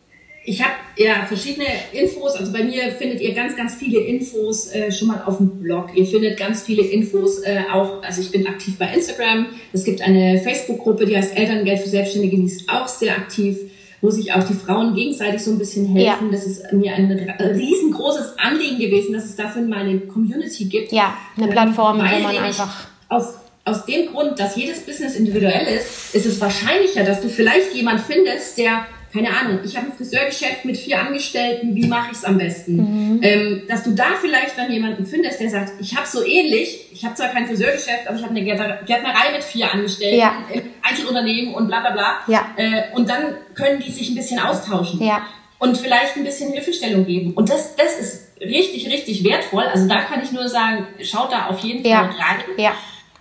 ich habe ja verschiedene Infos, also bei mir findet ihr ganz, ganz viele Infos äh, schon mal auf dem Blog. Ihr findet ganz viele Infos äh, auch, also ich bin aktiv bei Instagram. Es gibt eine Facebook-Gruppe, die heißt Elterngeld für Selbstständige, die ist auch sehr aktiv, wo sich auch die Frauen gegenseitig so ein bisschen helfen. Ja. Das ist mir ein riesengroßes Anliegen gewesen, dass es dafür mal eine Community gibt. Ja, eine Plattform, ähm, wo man einfach... Aus, aus dem Grund, dass jedes Business individuell ist, ist es wahrscheinlicher, dass du vielleicht jemanden findest, der, keine Ahnung, ich habe ein Friseurgeschäft mit vier Angestellten, wie mache ich es am besten? Mhm. Ähm, dass du da vielleicht dann jemanden findest, der sagt, ich habe so ähnlich, ich habe zwar kein Friseurgeschäft, aber ich habe eine Gärtnerei mit vier Angestellten, ja. im Einzelunternehmen und bla bla bla. Ja. Äh, und dann können die sich ein bisschen austauschen. Ja. Und vielleicht ein bisschen Hilfestellung geben. Und das, das ist richtig, richtig wertvoll. Also da kann ich nur sagen, schaut da auf jeden ja. Fall rein. Ja.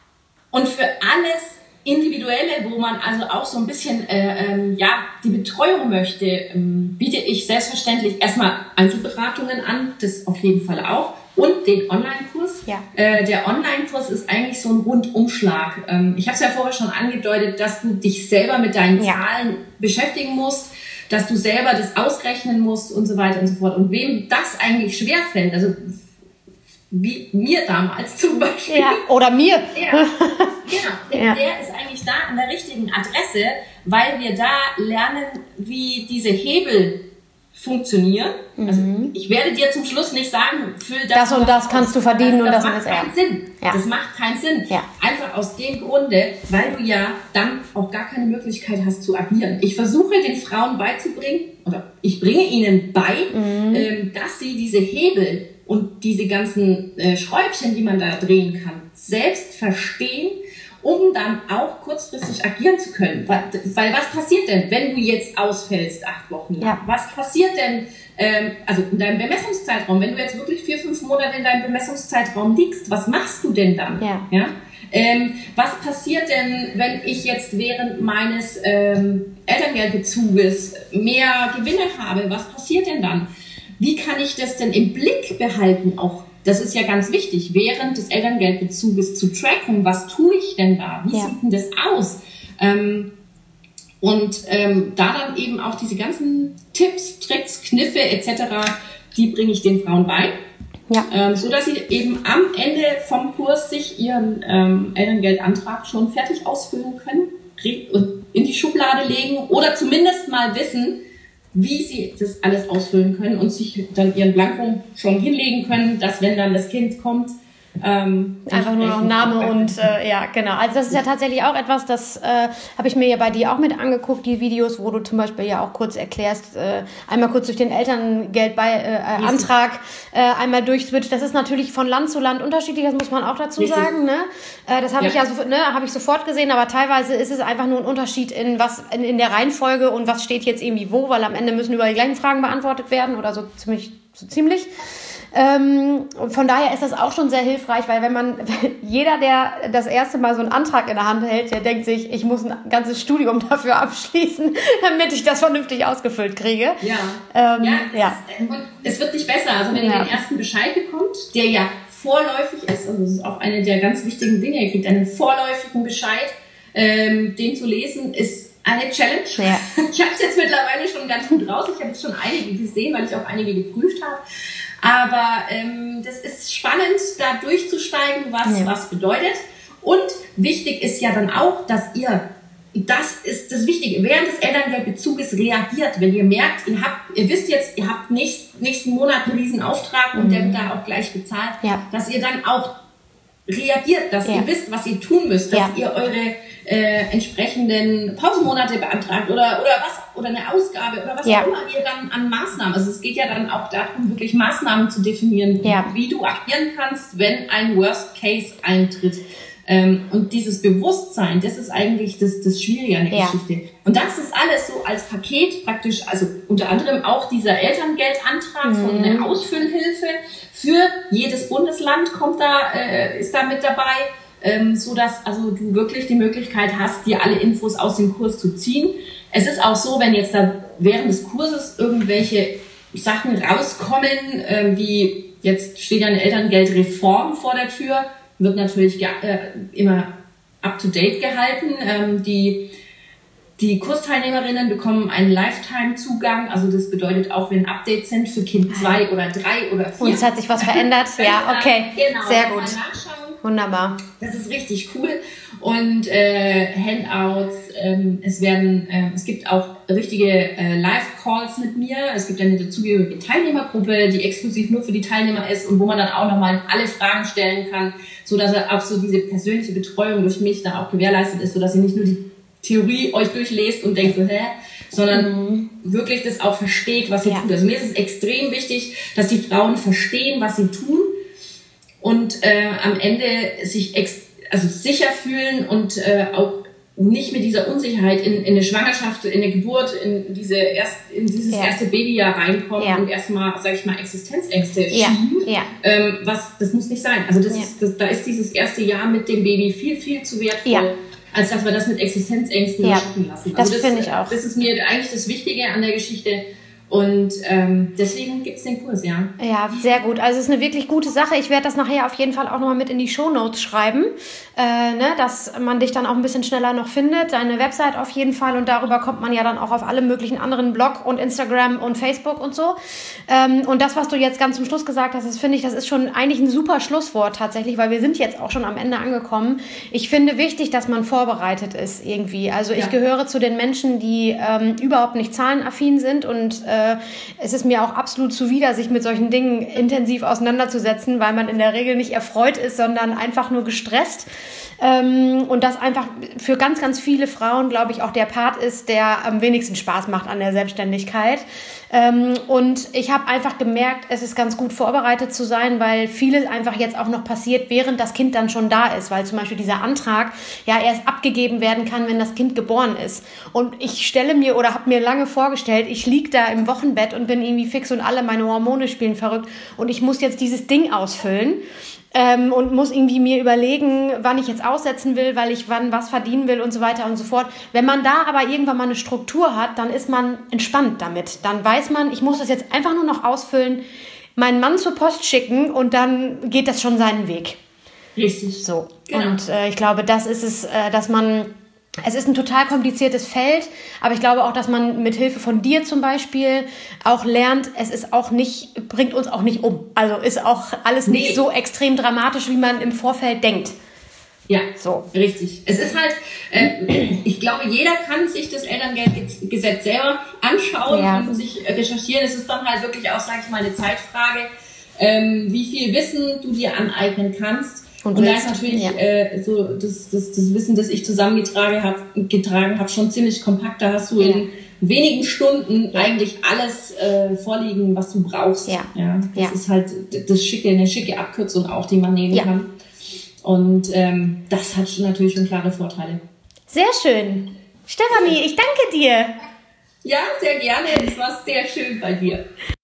Und für alles Individuelle, wo man also auch so ein bisschen äh, ähm, ja, die Betreuung möchte, ähm, biete ich selbstverständlich erstmal Einzelberatungen an, das auf jeden Fall auch, und den Online-Kurs. Ja. Äh, der Online-Kurs ist eigentlich so ein Rundumschlag. Ähm, ich habe es ja vorher schon angedeutet, dass du dich selber mit deinen ja. Zahlen beschäftigen musst, dass du selber das ausrechnen musst und so weiter und so fort. Und wem das eigentlich schwerfällt, also wie mir damals zum Beispiel. Ja, oder mir. Der, genau, der, ja. der ist eigentlich da an der richtigen Adresse, weil wir da lernen, wie diese Hebel funktionieren. Mhm. Also ich werde dir zum Schluss nicht sagen, füll das, das und das kannst du verdienen das, das und das macht keinen Sinn. Ja. Das macht keinen Sinn. Ja. Einfach aus dem Grunde, weil du ja dann auch gar keine Möglichkeit hast zu agieren. Ich versuche den Frauen beizubringen, oder ich bringe ihnen bei, mhm. ähm, dass sie diese Hebel und diese ganzen äh, Schräubchen, die man da drehen kann, selbst verstehen, um dann auch kurzfristig agieren zu können. Weil, weil was passiert denn, wenn du jetzt ausfällst acht Wochen lang? Ja. Was passiert denn, ähm, also in deinem Bemessungszeitraum, wenn du jetzt wirklich vier, fünf Monate in deinem Bemessungszeitraum liegst, was machst du denn dann? Ja. Ja? Ähm, was passiert denn, wenn ich jetzt während meines ähm, Elterngeldbezuges mehr Gewinne habe? Was passiert denn dann? Wie kann ich das denn im Blick behalten auch? Das ist ja ganz wichtig, während des Elterngeldbezuges zu tracken, was tue ich denn da? Wie ja. sieht denn das aus? Ähm, und ähm, da dann eben auch diese ganzen Tipps, Tricks, Kniffe et cetera, die bringe ich den Frauen bei, ja. ähm, so dass sie eben am Ende vom Kurs sich ihren ähm, Elterngeldantrag schon fertig ausfüllen können und in die Schublade legen oder zumindest mal wissen, wie sie das alles ausfüllen können und sich dann ihren Blanko schon hinlegen können, dass wenn dann das Kind kommt, ähm, einfach nur noch Name und äh, ja, genau. Also das ist ja tatsächlich auch etwas, das äh, habe ich mir ja bei dir auch mit angeguckt, die Videos, wo du zum Beispiel ja auch kurz erklärst, äh, einmal kurz durch den Elterngeldantrag äh, äh, einmal durchswitcht. Das ist natürlich von Land zu Land unterschiedlich, das muss man auch dazu Richtig. sagen. Ne? Äh, das habe ja. ich ja so, ne, habe ich sofort gesehen, aber teilweise ist es einfach nur ein Unterschied in was in, in der Reihenfolge und was steht jetzt irgendwie wo, weil am Ende müssen überall die gleichen Fragen beantwortet werden oder so ziemlich, so ziemlich. Ähm, von daher ist das auch schon sehr hilfreich, weil wenn man, jeder, der das erste Mal so einen Antrag in der Hand hält, der denkt sich, ich muss ein ganzes Studium dafür abschließen, damit ich das vernünftig ausgefüllt kriege. Ja, ähm, ja, ja. Ist, und es wird nicht besser. Also wenn ihr ja. den ersten Bescheid bekommt, der ja vorläufig ist, also das ist auch eine der ganz wichtigen Dinge, ihr kriegt einen vorläufigen Bescheid, ähm, den zu lesen, ist eine Challenge. Ja. Ich habe es jetzt mittlerweile schon ganz gut raus. Ich habe jetzt schon einige gesehen, weil ich auch einige geprüft habe. Aber ähm, das ist spannend, da durchzusteigen, was ja. was bedeutet. Und wichtig ist ja dann auch, dass ihr, das ist das Wichtige, während des Elterngeldbezuges reagiert. Wenn ihr merkt, ihr habt, ihr wisst jetzt, ihr habt nächst, nächsten Monat einen riesen Auftrag und mhm. der wird da auch gleich bezahlt, ja. dass ihr dann auch reagiert, dass ja. ihr wisst, was ihr tun müsst, dass ja. ihr eure äh, entsprechenden Pausenmonate beantragt oder oder was oder eine Ausgabe oder was ja. auch immer ihr dann an Maßnahmen. Also es geht ja dann auch darum, wirklich Maßnahmen zu definieren, ja. wie du agieren kannst, wenn ein Worst Case eintritt. Ähm, und dieses Bewusstsein, das ist eigentlich das, das Schwierige an der ja. Geschichte. Und das ist alles so als Paket praktisch, also unter anderem auch dieser Elterngeldantrag, mhm. so eine Ausfüllhilfe für jedes Bundesland kommt da, äh, ist da mit dabei, ähm, so dass also du wirklich die Möglichkeit hast, dir alle Infos aus dem Kurs zu ziehen. Es ist auch so, wenn jetzt da während des Kurses irgendwelche Sachen rauskommen, äh, wie jetzt steht ja eine Elterngeldreform vor der Tür, wird natürlich ge- äh, immer up-to-date gehalten. Ähm, die, die Kursteilnehmerinnen bekommen einen Lifetime-Zugang. Also das bedeutet auch, wenn Updates sind für Kind zwei oder drei oder vier. Und es hat sich was verändert? Ja, okay. Genau, sehr gut. Wunderbar. Das ist richtig cool. Und äh, Handouts, ähm, es werden, äh, es gibt auch richtige äh, Live-Calls mit mir. Es gibt eine dazugehörige Teilnehmergruppe, die exklusiv nur für die Teilnehmer ist und wo man dann auch nochmal alle Fragen stellen kann, so dass auch so diese persönliche Betreuung durch mich dann auch gewährleistet ist, so dass ihr nicht nur die Theorie euch durchlest und denkt so, hä, sondern mhm. wirklich das auch versteht, was ihr ja. tut. Also mir ist es extrem wichtig, dass die Frauen verstehen, was sie tun und äh, am Ende sich ex- also sicher fühlen und äh, auch nicht mit dieser Unsicherheit in, in eine Schwangerschaft, in eine Geburt, in diese erst, in dieses ja. erste Babyjahr reinkommen ja. und erstmal, sag ich mal, Existenzängste ja. schieben. Ja. Ähm, was, das muss nicht sein. Also das, ja. ist, das, da ist dieses erste Jahr mit dem Baby viel, viel zu wertvoll, ja. als dass wir das mit Existenzängsten ja. schaffen lassen. Also das, das finde ich auch. Das ist mir eigentlich das Wichtige an der Geschichte. Und ähm, deswegen gibt's den Kurs, ja. Ja, sehr gut. Also es ist eine wirklich gute Sache. Ich werde das nachher auf jeden Fall auch nochmal mit in die Shownotes schreiben, äh, ne, dass man dich dann auch ein bisschen schneller noch findet. Deine Website auf jeden Fall. Und darüber kommt man ja dann auch auf alle möglichen anderen Blog und Instagram und Facebook und so. Ähm, und das, was du jetzt ganz zum Schluss gesagt hast, das finde ich, das ist schon eigentlich ein super Schlusswort tatsächlich, weil wir sind jetzt auch schon am Ende angekommen. Ich finde wichtig, dass man vorbereitet ist irgendwie. Also ich ja. gehöre zu den Menschen, die ähm, überhaupt nicht zahlenaffin sind und äh, äh, es ist mir auch absolut zuwider, sich mit solchen Dingen intensiv auseinanderzusetzen, weil man in der Regel nicht erfreut ist, sondern einfach nur gestresst. Ähm, und das einfach für ganz, ganz viele Frauen, glaube ich, auch der Part ist, der am wenigsten Spaß macht an der Selbstständigkeit. Ähm, und ich habe einfach gemerkt, es ist ganz gut vorbereitet zu sein, weil vieles einfach jetzt auch noch passiert, während das Kind dann schon da ist, weil zum Beispiel dieser Antrag ja erst abgegeben werden kann, wenn das Kind geboren ist. Und ich stelle mir oder habe mir lange vorgestellt, ich liege da im Wochenbett und bin irgendwie fix und alle meine Hormone spielen verrückt und ich muss jetzt dieses Ding ausfüllen. Ähm, und muss irgendwie mir überlegen, wann ich jetzt aussetzen will, weil ich wann was verdienen will und so weiter und so fort. Wenn man da aber irgendwann mal eine Struktur hat, dann ist man entspannt damit. Dann weiß man, ich muss das jetzt einfach nur noch ausfüllen, meinen Mann zur Post schicken und dann geht das schon seinen Weg. Richtig. So. Genau. Und äh, ich glaube, das ist es, äh, dass man... Es ist ein total kompliziertes Feld, aber ich glaube auch, dass man mit Hilfe von dir zum Beispiel auch lernt, es ist auch nicht, bringt uns auch nicht um. Also ist auch alles nicht nee. so extrem dramatisch, wie man im Vorfeld denkt. Ja, so. Richtig. Es ist halt, äh, ich glaube, jeder kann sich das Elterngeldgesetz selber anschauen ja. und sich recherchieren. Es ist dann halt wirklich auch, sage ich mal, eine Zeitfrage, ähm, wie viel Wissen du dir aneignen kannst. Und, und da ist natürlich ja. äh, so das, das, das Wissen, das ich zusammengetragen habe, getragen habe, schon ziemlich kompakt. Da hast du ja. in wenigen Stunden ja. eigentlich alles äh, vorliegen, was du brauchst. Ja. Ja, das ja. ist halt das schicke, eine schicke Abkürzung auch, die man nehmen ja. kann. Und ähm, das hat natürlich schon klare Vorteile. Sehr schön. Stefanie, ich danke dir. Ja, sehr gerne. Es war sehr schön bei dir.